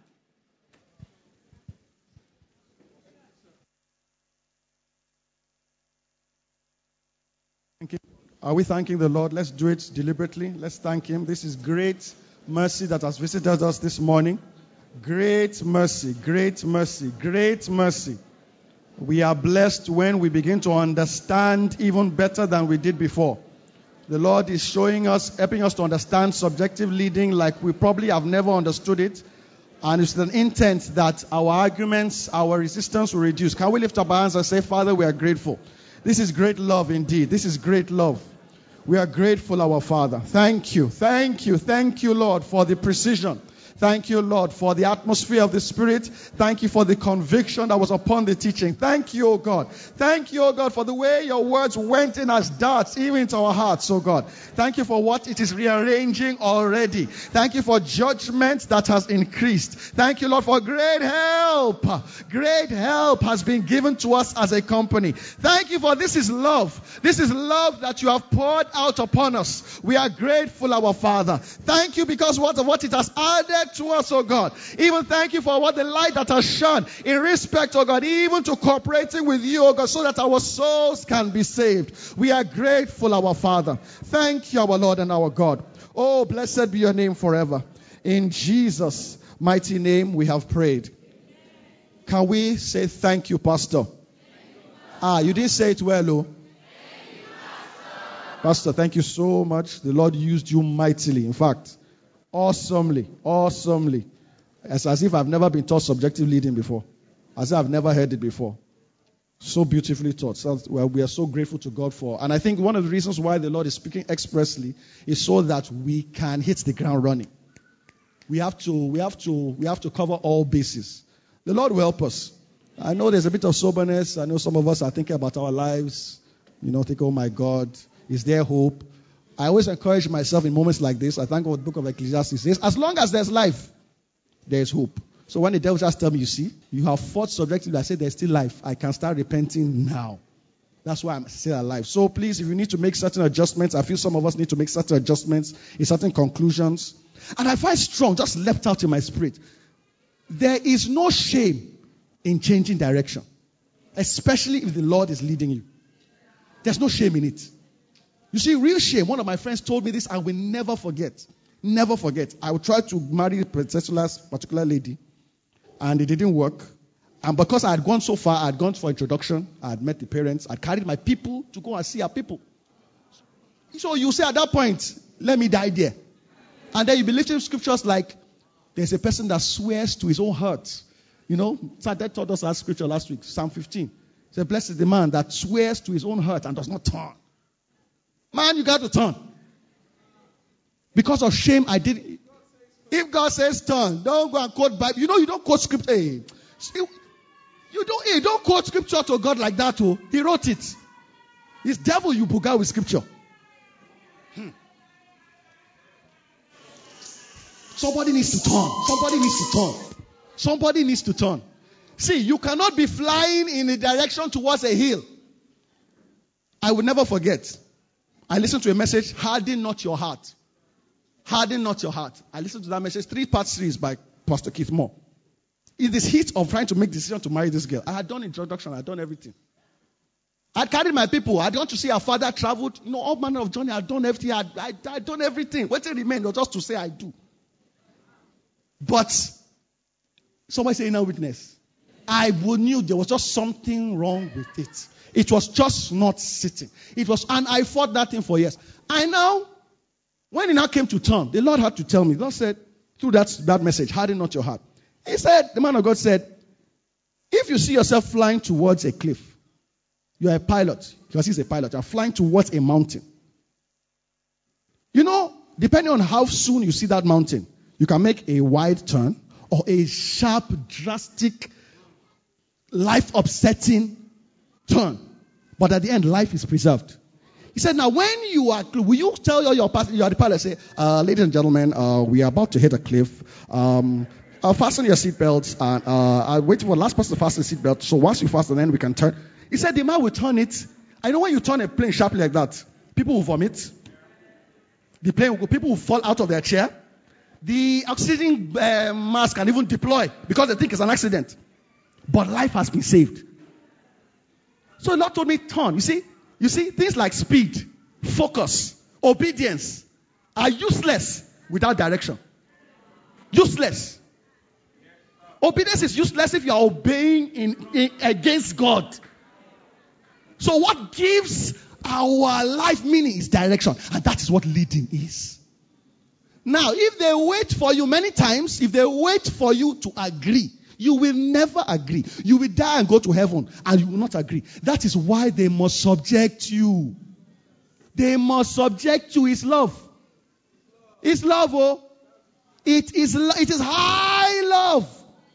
Are we thanking the Lord? Let's do it deliberately. Let's thank Him. This is great mercy that has visited us this morning. Great mercy, great mercy, great mercy. We are blessed when we begin to understand even better than we did before. The Lord is showing us, helping us to understand subjective leading like we probably have never understood it. And it's an intent that our arguments, our resistance will reduce. Can we lift up our hands and say, Father, we are grateful. This is great love indeed. This is great love. We are grateful, our Father. Thank you. Thank you. Thank you, Lord, for the precision. Thank you, Lord, for the atmosphere of the Spirit. Thank you for the conviction that was upon the teaching. Thank you, O God. Thank you, O God, for the way your words went in as darts, even into our hearts, O God. Thank you for what it is rearranging already. Thank you for judgment that has increased. Thank you, Lord, for great help. Great help has been given to us as a company. Thank you for this is love. This is love that you have poured out upon us. We are grateful, our Father. Thank you because what of what it has added to us, oh God. Even thank you for what the light that has shone in respect, oh God, even to cooperating with you, oh God, so that our souls can be saved. We are grateful, our Father. Thank you, our Lord and our God. Oh, blessed be your name forever. In Jesus' mighty name we have prayed. Can we say thank you, Pastor? Ah, you didn't say it well, oh. Pastor, thank you so much. The Lord used you mightily. In fact, awesomely, awesomely. It's as if I've never been taught subjective leading before. As if I've never heard it before. So beautifully taught. So, well, we are so grateful to God for. And I think one of the reasons why the Lord is speaking expressly is so that we can hit the ground running. We have to, we have to, we have to cover all bases. The Lord will help us. I know there's a bit of soberness. I know some of us are thinking about our lives. You know, think, oh my God, is there hope? I always encourage myself in moments like this. I thank God the book of Ecclesiastes says, as long as there's life, there is hope. So when the devil just tells me, you see, you have fought subjectively, I say there's still life. I can start repenting now. That's why I'm still alive. So please, if you need to make certain adjustments, I feel some of us need to make certain adjustments in certain conclusions. And I find strong, just leapt out in my spirit. There is no shame in changing direction, especially if the Lord is leading you. There's no shame in it. You see, real shame, one of my friends told me this, I will never forget. Never forget. I would try to marry a particular, particular lady, and it didn't work. And because I had gone so far, I had gone for introduction, I had met the parents, I had carried my people to go and see our people. So you say at that point, let me die there. And then you be lifting scriptures like, there's a person that swears to his own hurt. You know, Sadat taught us that scripture last week, Psalm fifteen. He said, blessed is the man that swears to his own hurt and does not turn. Man, you got to turn. Because of shame, I did it. If God says turn, don't go and quote Bible. You know, you don't quote scripture. Hey, you don't, hey, don't quote scripture to God like that. Oh, he wrote it. It's devil you buga with scripture. Hmm. Somebody needs to turn. Somebody needs to turn. Somebody needs to turn. See, you cannot be flying in a direction towards a hill. I will never forget. I listened to a message, harden not your heart. Harden not your heart. I listened to that message, three-part series by Pastor Keith Moore. In this heat of trying to make decision to marry this girl, I had done introduction, I had done everything. I had carried my people. I had gone to see our father, traveled, you know, all manner of journey. I had done everything. I had, I, I had done everything. What remained was just to say I do. But somebody say inner witness. I knew there was just something wrong with it. It was just not sitting. It was, and I fought that thing for years. I now, when it now came to turn, the Lord had to tell me. The Lord said, through that, that message, harden not your heart. He said, the man of God said, if you see yourself flying towards a cliff, you are a pilot, because he's a pilot, you are flying towards a mountain. You know, depending on how soon you see that mountain, you can make a wide turn or a sharp, drastic, life-upsetting turn. But at the end, life is preserved. He said, now when you are, will you tell your, your, your the pilot, say, uh, ladies and gentlemen, uh, we are about to hit a cliff. Um, uh, fasten your seatbelts. And uh, I'm waiting for the last person to fasten the seatbelt. So once you fasten, then we can turn. He said, the man will turn it. I know when you turn a plane sharply like that, people will vomit. The plane, will, people will fall out of their chair. The oxygen uh, mask can even deploy because they think it's an accident. But life has been saved. So the Lord told me, turn. You see, you see, things like speed, focus, obedience are useless without direction. Useless. Obedience is useless if you are obeying in, in against God. So what gives our life meaning is direction. And that is what leading is. Now, if they wait for you many times, if they wait for you to agree, you will never agree. You will die and go to heaven and you will not agree. That is why they must subject you. They must subject you. It's love. It's love, oh. It is, it is high love.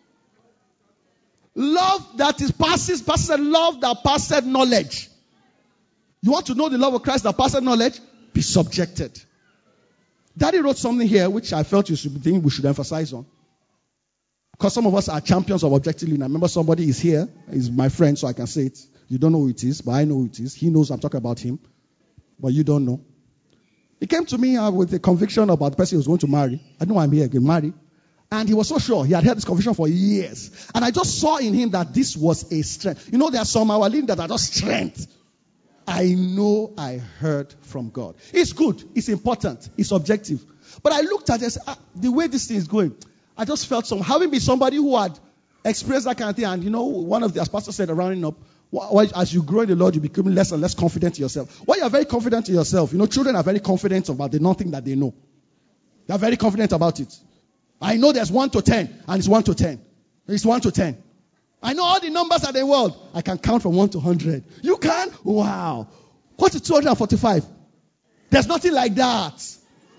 Love that is passes, passes a love that passes knowledge. You want to know the love of Christ that passes knowledge? Be subjected. Daddy wrote something here which I felt you should think we should emphasize on. Because some of us are champions of objective living. I remember somebody is here. He's my friend, so I can say it. You don't know who it is, but I know who it is. He knows I'm talking about him, but you don't know. He came to me uh, with a conviction about the person he was going to marry. I know I'm here again, marry. And he was so sure. He had had this conviction for years. And I just saw in him that this was a strength. You know, there are some our leaders that are just strength. I know I heard from God. It's good. It's important. It's objective. But I looked at it and said, ah, the way this thing is going, I just felt some, having been somebody who had experienced that kind of thing. And you know, one of the, as Pastor said, rounding up, as you grow in the Lord, you become less and less confident in yourself. When you're very confident in yourself, you know, children are very confident about the nothing that they know. They're very confident about it. I know there's one to ten, and it's one to ten. It's one to ten. I know all the numbers of the world. I can count from one to hundred. You can? Wow. What is two hundred forty-five? There's nothing like that.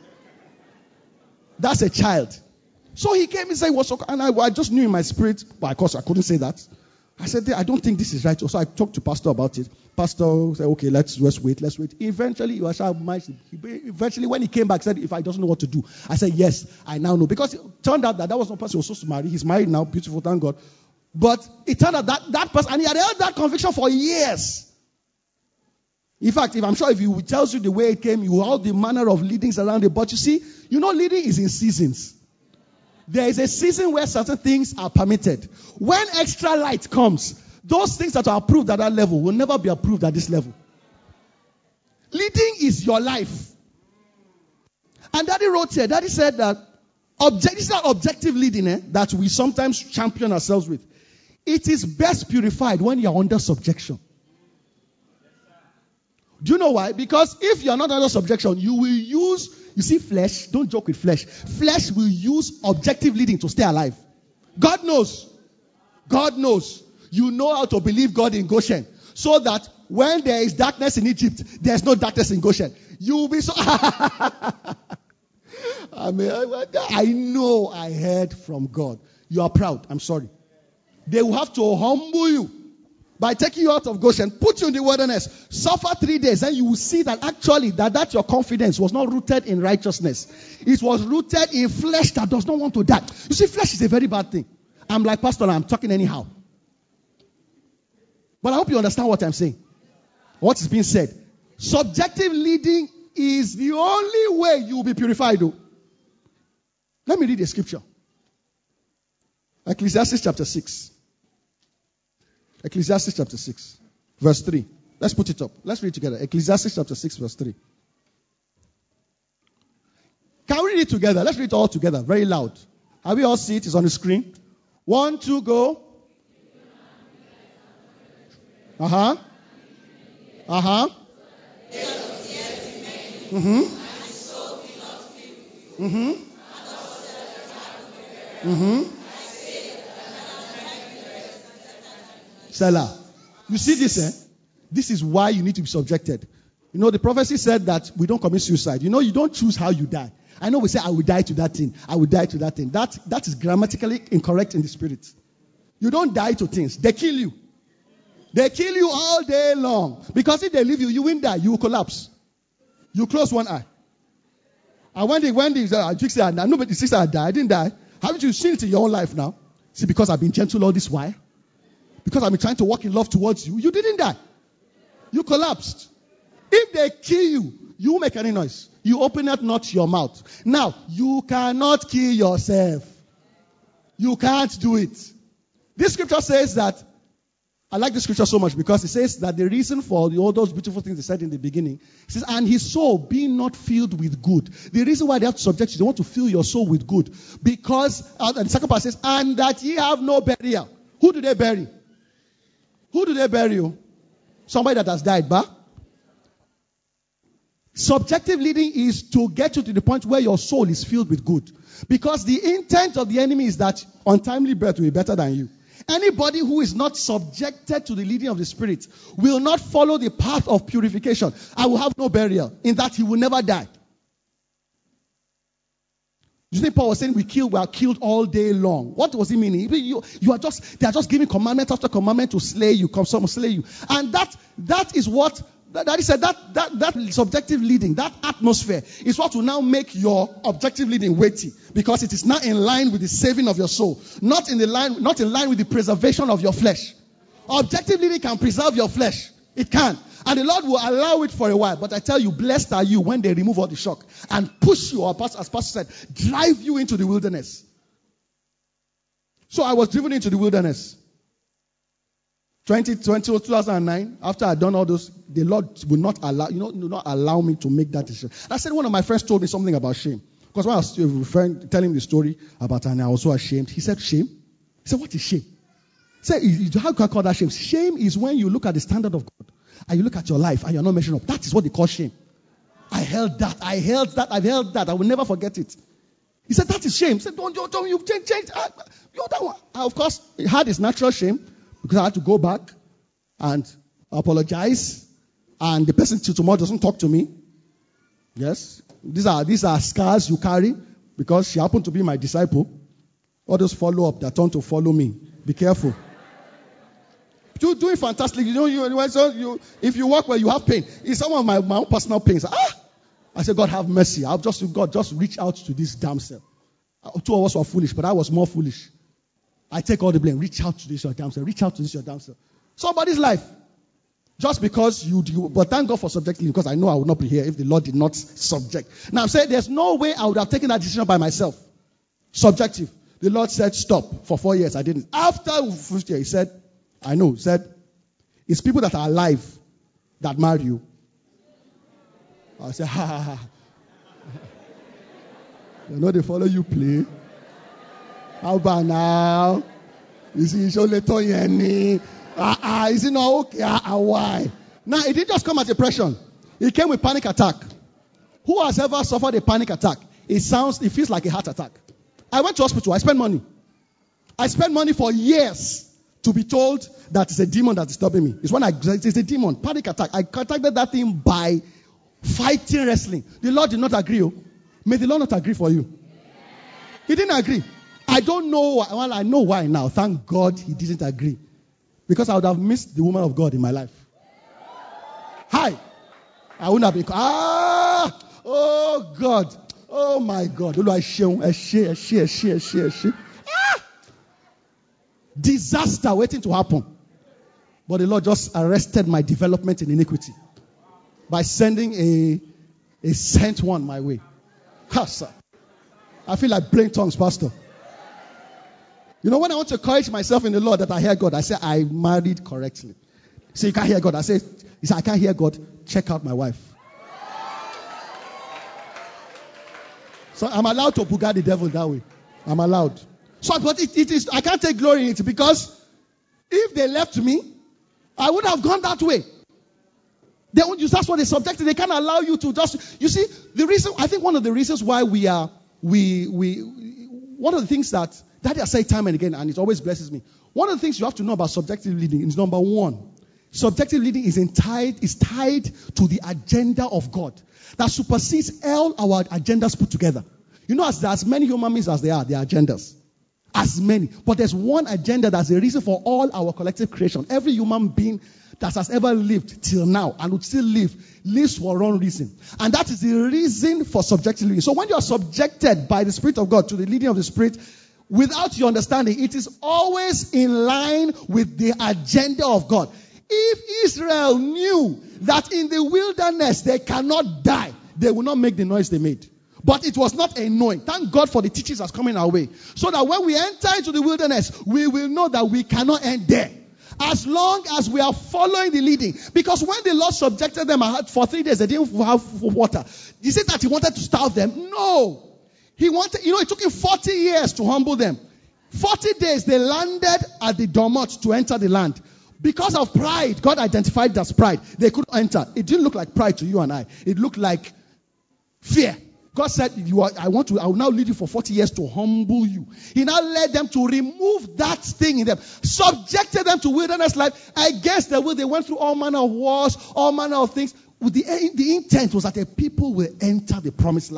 That's a child. So he came and said, "What's okay?" And I, I just knew in my spirit, but of course I couldn't say that. I said, I don't think this is right. So I talked to Pastor about it. Pastor said, okay, let's just wait, let's wait. Eventually, he was, eventually when he came back, said, if I doesn't know what to do. I said, yes, I now know. Because it turned out that that was not the person he was supposed to marry. He's married now, beautiful, thank God. But it turned out that that person, and he had held that conviction for years. In fact, if I'm sure if he tells you the way it came, you all the manner of leadings around it. But you see, you know, leading is in seasons. There is a season where certain things are permitted. When extra light comes, those things that are approved at that level will never be approved at this level. Leading is your life. And Daddy wrote here, Daddy said that object, this is not objective leading eh, that we sometimes champion ourselves with. It is best purified when you are under subjection. Do you know why? Because if you are not under subjection, you will use, you see flesh, don't joke with flesh. Flesh will use objective leading to stay alive. God knows. God knows. You know how to believe God in Goshen. So that when there is darkness in Egypt, there is no darkness in Goshen. You will be so... I mean, I know I heard from God. You are proud. I'm sorry. They will have to humble you. By taking you out of Goshen, put you in the wilderness, suffer three days, and you will see that actually that, that your confidence was not rooted in righteousness. It was rooted in flesh that does not want to die. You see, flesh is a very bad thing. I'm like, Pastor, I'm talking anyhow. But I hope you understand what I'm saying. What is being said. Subjective leading is the only way you will be purified, though. Let me read the scripture. Ecclesiastes chapter six. Ecclesiastes chapter six, verse three. Let's put it up. Let's read it together. Ecclesiastes chapter six, verse three. Can we read it together? Let's read it all together, very loud. Have we all see it? It's on the screen. One, two, go. Uh-huh. Uh-huh. Mm-hmm. Mm-hmm. Mm-hmm. Selah. You see this, eh? This is why you need to be subjected. You know, the prophecy said that we don't commit suicide. You know, you don't choose how you die. I know we say, I will die to that thing. I will die to that thing. That, that is grammatically incorrect in the spirit. You don't die to things. They kill you. They kill you all day long. Because if they leave you, you won't die. You will collapse. You close one eye. And when the, when the uh, sister, nobody, the sister died, I didn't die. Haven't you seen it in your own life now? See, because I've been gentle all this while. Because I've been trying to walk in love towards you. You didn't die. You collapsed. If they kill you, you make any noise. You open up not your mouth. Now, you cannot kill yourself. You can't do it. This scripture says that, I like this scripture so much because it says that the reason for the, all those beautiful things they said in the beginning, it says, and his soul being not filled with good. The reason why they have to subject you, they want to fill your soul with good. Because, uh, and the second part says, and that ye have no burial. Who do they bury? Who do they bury you? Somebody that has died, bah? Subjective leading is to get you to the point where your soul is filled with good. Because the intent of the enemy is that untimely birth will be better than you. Anybody who is not subjected to the leading of the Spirit will not follow the path of purification. I will have no burial. In that he will never die. You think Paul was saying we kill, we are killed all day long. What was he meaning? You, you are just, they are just giving commandment after commandment to slay you, come some slay you. And that, that is what, that, that is said, that, that, that subjective leading, that atmosphere is what will now make your objective leading weighty. Because it is now in line with the saving of your soul. Not in the line, not in line with the preservation of your flesh. Objective leading can preserve your flesh. It can. And the Lord will allow it for a while. But I tell you, blessed are you when they remove all the shock and push you, or as Pastor said, drive you into the wilderness. So I was driven into the wilderness. twenty twenty, two thousand nine, after I had done all those, the Lord will not allow, you know, will not allow me to make that decision. I said one of my friends told me something about shame. Because when I was referring, telling him the story about and I was so ashamed, he said, shame? He said, what is shame? He said, how can I call that shame? Shame is when you look at the standard of God and you look at your life and you're not measuring up. That is what they call shame. I held that. I held that. I've held that. I will never forget it. He said, that is shame. He said, don't, don't, don't you change, change. I, you're that one. I, of course, he had his natural shame because I had to go back and apologize. And the person till tomorrow doesn't talk to me. Yes. These are, these are scars you carry because she happened to be my disciple. All those follow up that turn to follow me. Be careful. You're doing fantastic. You know, you, so you, if you walk where you have pain, it's some of my, my own personal pains. Ah! I said, God have mercy. I've just, God, just reach out to this damsel. Two of us were foolish, but I was more foolish. I take all the blame. Reach out to this your damsel. Reach out to this your damsel. Somebody's life. Just because you do, but thank God for subjectively, because I know I would not be here if the Lord did not subject. Now I'm saying there's no way I would have taken that decision by myself. Subjective. The Lord said stop. For four years I didn't. After fifth year, he said, I know, he said, it's people that are alive that marry you. I said, ha ha ha. You know they follow you play. How about now? You see, show later Yenny. Ah, ah, is it not okay? Ah, ah, why? Now, it didn't just come as depression. It came with panic attack. Who has ever suffered a panic attack? It sounds, it feels like a heart attack. I went to hospital. I spent money. I spent money for years to be told that it's a demon that is stopping me. It's when I, it's a demon. Panic attack. I contacted that thing by fighting wrestling. The Lord did not agree. Oh. May the Lord not agree for you. He didn't agree. I don't know why. Well, I know why now. Thank God he didn't agree. Because I would have missed the woman of God in my life. Hi. I wouldn't have been. Ah! Oh, God. Oh, my God. Ah! Disaster waiting to happen. But the Lord just arrested my development in iniquity by sending a, a sent one my way. Ha, sir. I feel like praying tongues, Pastor. You know, when I want to encourage myself in the Lord that I hear God, I say, I married correctly. So you can't hear God. I say, he said, I can't hear God. Check out my wife. So I'm allowed to bugger the devil that way. I'm allowed. So, but it, it is, I can't take glory in it because if they left me, I would have gone that way. They won't use, that's what they subjected. They can't allow you to just, you see, the reason, I think one of the reasons why we are, we, we, one of the things that, that I say time and again, and it always blesses me. One of the things you have to know about subjective leading is number one. Subjective leading is in tied, is tied to the agenda of God that supersedes all our agendas put together. You know, as there are as many human beings as there are, there are agendas. As many. But there's one agenda that's the reason for all our collective creation. Every human being that has ever lived till now and would still live, lives for one reason. And that is the reason for subjective leading. So when you are subjected by the Spirit of God to the leading of the Spirit, without your understanding, it is always in line with the agenda of God. If Israel knew that in the wilderness they cannot die, they would not make the noise they made. But it was not a knowing. Thank God for the teachings that's coming our way. So that when we enter into the wilderness, we will know that we cannot end there. As long as we are following the leading. Because when the Lord subjected them for three days, they didn't have water. He said that he wanted to starve them? No. He wanted, you know, it took him forty years to humble them. forty days they landed at the Domot to enter the land. Because of pride, God identified it as pride. They couldn't enter. It didn't look like pride to you and I. It looked like fear. God said, "You are, I want to, I will now lead you for forty years to humble you." He now led them to remove that thing in them, subjected them to wilderness life. Against their will, they went through all manner of wars, all manner of things. With the, the intent was that the people will enter the promised land.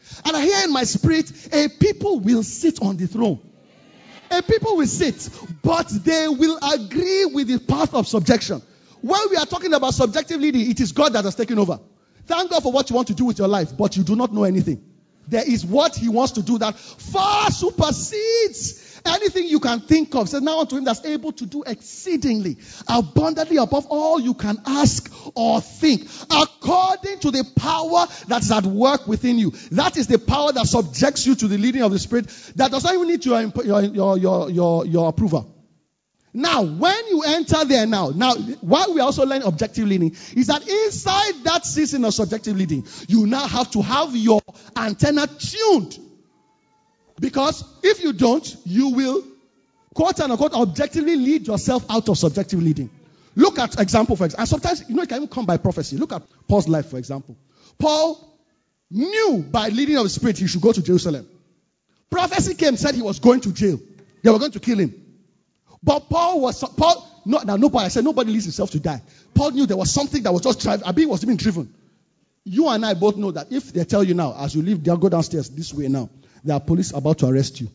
And I hear in my spirit, a people will sit on the throne. A people will sit, but they will agree with the path of subjection. When we are talking about subjective leading, it is God that has taken over. Thank God for what you want to do with your life, but you do not know anything. There is what he wants to do that far supersedes anything you can think of. So now unto him that's able to do exceedingly, abundantly above all you can ask or think, according to the power that's at work within you. That is the power that subjects you to the leading of the Spirit. That does not even need your, your, your, your, your, your approval. Now, when you enter there now, now, while we also learn objective leading, is that inside that season of subjective leading, you now have to have your antenna tuned. Because if you don't, you will, quote unquote, objectively lead yourself out of subjective leading. Look at example, for example. And sometimes, you know, it can even come by prophecy. Look at Paul's life, for example. Paul knew by leading of the Spirit he should go to Jerusalem. Prophecy came, said he was going to jail. They were going to kill him. But Paul was, Paul, no, now nobody, I said nobody leaves himself to die. Paul knew there was something that was just driving, I mean, was being driven. You and I both know that if they tell you now, as you leave, they'll go downstairs this way now, there are police about to arrest you.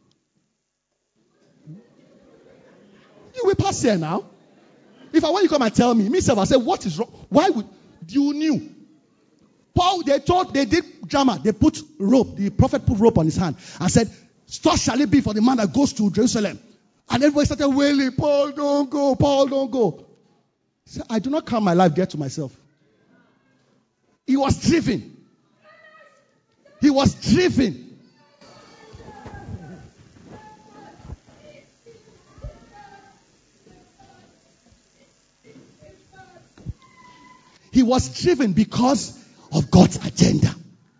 You will pass here now. If I want you to come and tell me, myself, I said, what is wrong? Why would, you knew? Paul, they told, they did drama, they put rope, the prophet put rope on his hand and said, "Such shall it be for the man that goes to Jerusalem." And everybody started wailing, "Paul, don't go, Paul, don't go." He said, "I do not count my life dear to myself." He was driven. He was driven. He was driven because of God's agenda.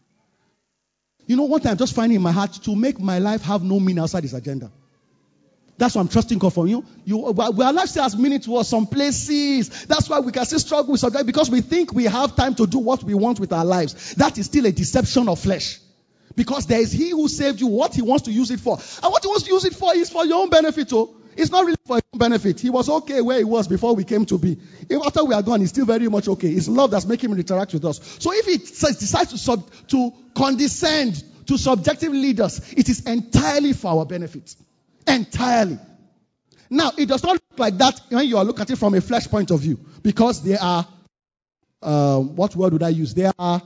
You know, one time I'm just finding in my heart to make my life have no meaning outside his agenda. That's what I'm trusting God for. You, you, our life still has meaning to us some places. That's why we can still struggle with subject, because we think we have time to do what we want with our lives. That is still a deception of flesh. Because there is he who saved you, what he wants to use it for. And what he wants to use it for is for your own benefit. Oh. It's not really for your own benefit. He was okay where he was before we came to be. If after we are gone, he's still very much okay. It's love that's making him interact with us. So if he decides to, sub, to condescend to subjective leaders, it is entirely for our benefit. Entirely. Now, it does not look like that when you are looking at it from a flesh point of view, because there are, uh, what word would I use? There are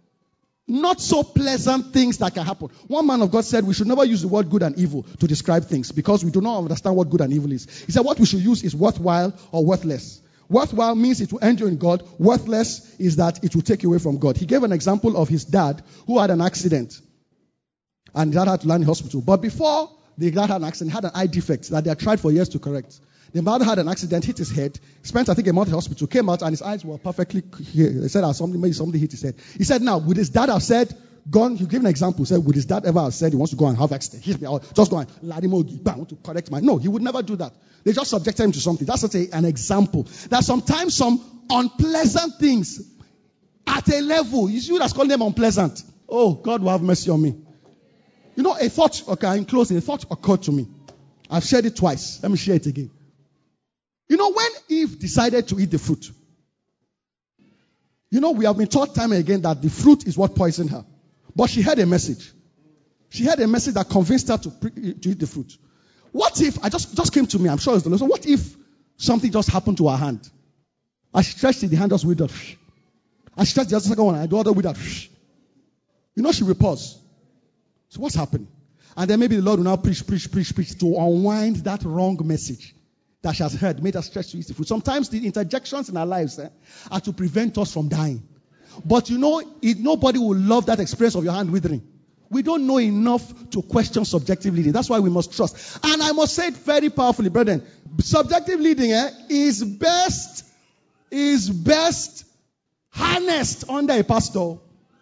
not so pleasant things that can happen. One man of God said we should never use the word good and evil to describe things, because we do not understand what good and evil is. He said what we should use is worthwhile or worthless. Worthwhile means it will end you in God. Worthless is that it will take you away from God. He gave an example of his dad who had an accident, and dad had to land in hospital. But before the dad had an accident, had an eye defect that they had tried for years to correct. The mother had an accident, hit his head, spent I think a month in the hospital, came out and his eyes were perfectly clear. They said, oh, something, maybe something hit his head. He said, now, would his dad have said, gone, you give an example, he said, would his dad ever have said he wants to go and have accident? Hit me, or just go and, Ladimogi, I want to correct my, no, he would never do that. They just subjected him to something. That's such a, an example. That sometimes some unpleasant things at a level, you see what that's called them unpleasant. Oh, God will have mercy on me. You know, a thought, okay, in closing, a thought occurred to me. I've shared it twice. Let me share it again. You know, when Eve decided to eat the fruit, you know, we have been taught time and again that the fruit is what poisoned her. But she had a message. She had a message that convinced her to, pre- to eat the fruit. What if, I just, just came to me, I'm sure it's the Lord. So what if something just happened to her hand? I stretched it, the hand just withered. I stretched the second one, and the other withered. You know, she will pause. So what's happening? And then maybe the Lord will now preach, preach, preach, preach to unwind that wrong message that she has heard, made her stretch to eat the fruit. Sometimes the interjections in our lives eh, are to prevent us from dying. But you know, it, nobody will love that experience of your hand withering. We don't know enough to question subjective leading. That's why we must trust. And I must say it very powerfully, brethren. Subjective leading eh, is best, is best harnessed under a pastor.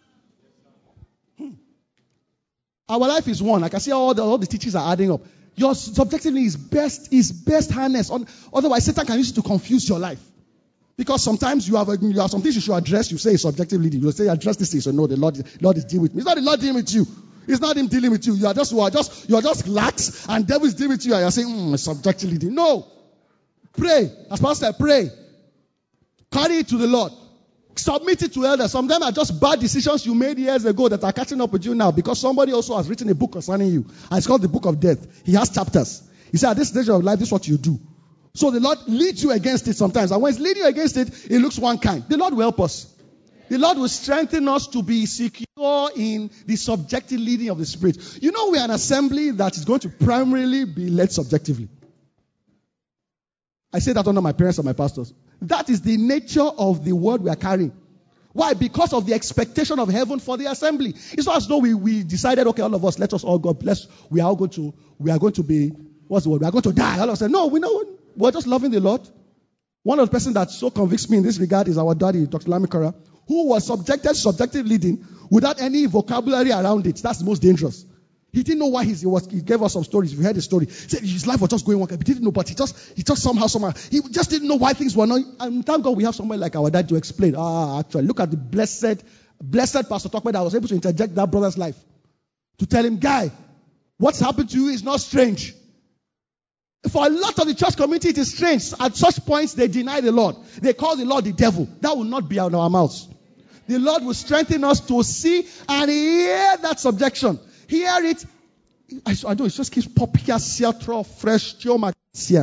Our life is one. I can see all the, all the teachings are adding up. Your subjectively is best, is best harnessed. Otherwise, Satan can use it to confuse your life. Because sometimes you have, a, you have some things you should address. You say it's subjectively. You say address this thing. So no, the Lord, the Lord is dealing with me. It's not the Lord dealing with you. It's not him dealing with you. You are just, you are just, you are just lax, and devil is dealing with you. And you are saying, mm, subjectively. No. Pray. As Pastor said, pray. Carry it to the Lord. Submit it to elders. Sometimes are just bad decisions you made years ago that are catching up with you now because somebody also has written a book concerning you. And it's called the Book of Death. He has chapters. He said, at this stage of life, this is what you do. So the Lord leads you against it sometimes. And when He's leading you against it, it looks one kind. The Lord will help us. The Lord will strengthen us to be secure in the subjective leading of the Spirit. You know, we are an assembly that is going to primarily be led subjectively. I say that under my parents and my pastors. That is the nature of the word we are carrying. Why? Because of the expectation of heaven for the assembly. It's not as though we, we decided, okay, all of us, let us all go, bless, we are all going to, we are going to be, what's the word? We are going to die. All of us say, no, we know, we're just loving the Lord. One of the persons that so convicts me in this regard is our daddy, Doctor Lamikara, who was subjected to subjective leading without any vocabulary around it. That's the most dangerous. He didn't know why he was. He gave us some stories. If you heard the story, he said his life was just going on. He didn't know, but he just, he just somehow, somehow, he just didn't know why things were not. And thank God we have someone like our dad to explain. Ah, actually, look at the blessed, blessed Pastor Tokwe that was able to interject that brother's life to tell him, guy, what's happened to you is not strange. For a lot of the church community, it is strange. At such points, they deny the Lord. They call the Lord the devil. That will not be out of our mouths. The Lord will strengthen us to see and hear that subjection. Hear it. I, I know it just keeps popping out. Siatro, fresh, Tioma.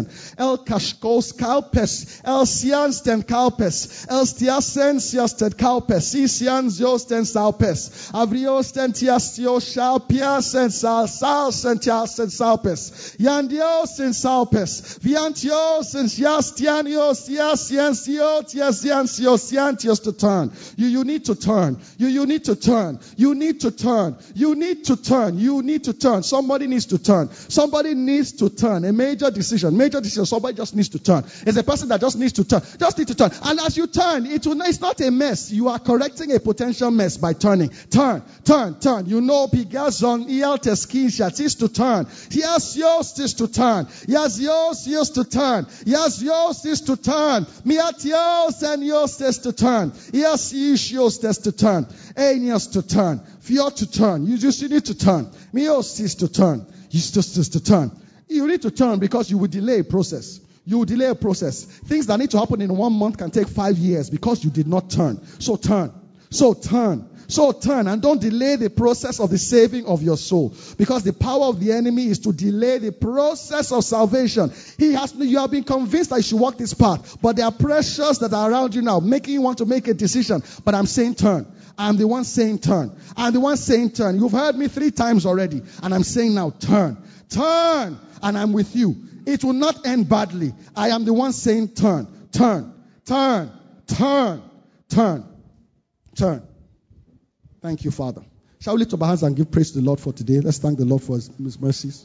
El Kashkos Kalpes, El Siansten Kalpes, El Stiasen Siasted Kalpes, Isian Ziosten Salpes, Avriosten Tiastio Shalpiasen Sal Salsen Tiasen Salpes, Yandiosen Salpes, Viantiosen Siastianios, Siasiancio, Tiasiancio, Siantios to turn. You, you need to turn. You, you need to turn. You need to turn. You need to turn. You need to turn. Somebody needs to turn. Somebody needs to turn. A major decision. Major decision. Somebody just needs to turn. It's a person that just needs to turn. Just need to turn. And as you turn, it will, it's not a mess. You are correcting a potential mess by turning. Turn, turn, turn. You know, Pigazon, Ialteskisha, is to turn. Yes, yours is to turn. Yes, yours is to turn. Yes, yours is to turn. Miatios and yours is to turn. Yes, yours is to turn. Ainios to turn. Fior to turn. You just need to turn. Mios is to turn. You just is to turn. You need to turn because you will delay a process. You will delay a process. Things that need to happen in one month can take five years because you did not turn. So turn. So turn. So turn and don't delay the process of the saving of your soul. Because the power of the enemy is to delay the process of salvation. He has, you have been convinced that you should walk this path. But there are pressures that are around you now, making you want to make a decision. But I'm saying turn. I'm the one saying turn. I'm the one saying turn. You've heard me three times already. And I'm saying now turn. Turn. And I'm with you. It will not end badly. I am the one saying turn, turn, turn, turn, turn, turn. Thank you, Father. Shall we lift up our hands and give praise to the Lord for today? Let's thank the Lord for His, his mercies.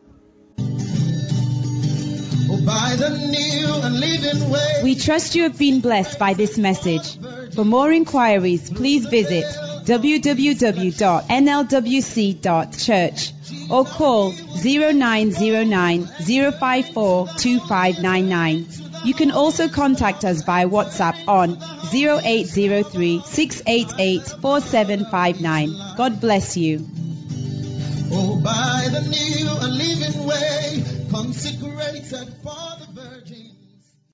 Oh, by the new and living way. We trust you have been blessed by this message. For more inquiries, please visit w w w dot n l w c dot church or call zero nine zero nine zero five four two five nine nine. You can also contact us via WhatsApp on zero eight zero three six eight eight four seven five nine. God bless you. Oh, by the new and living way, consecrated for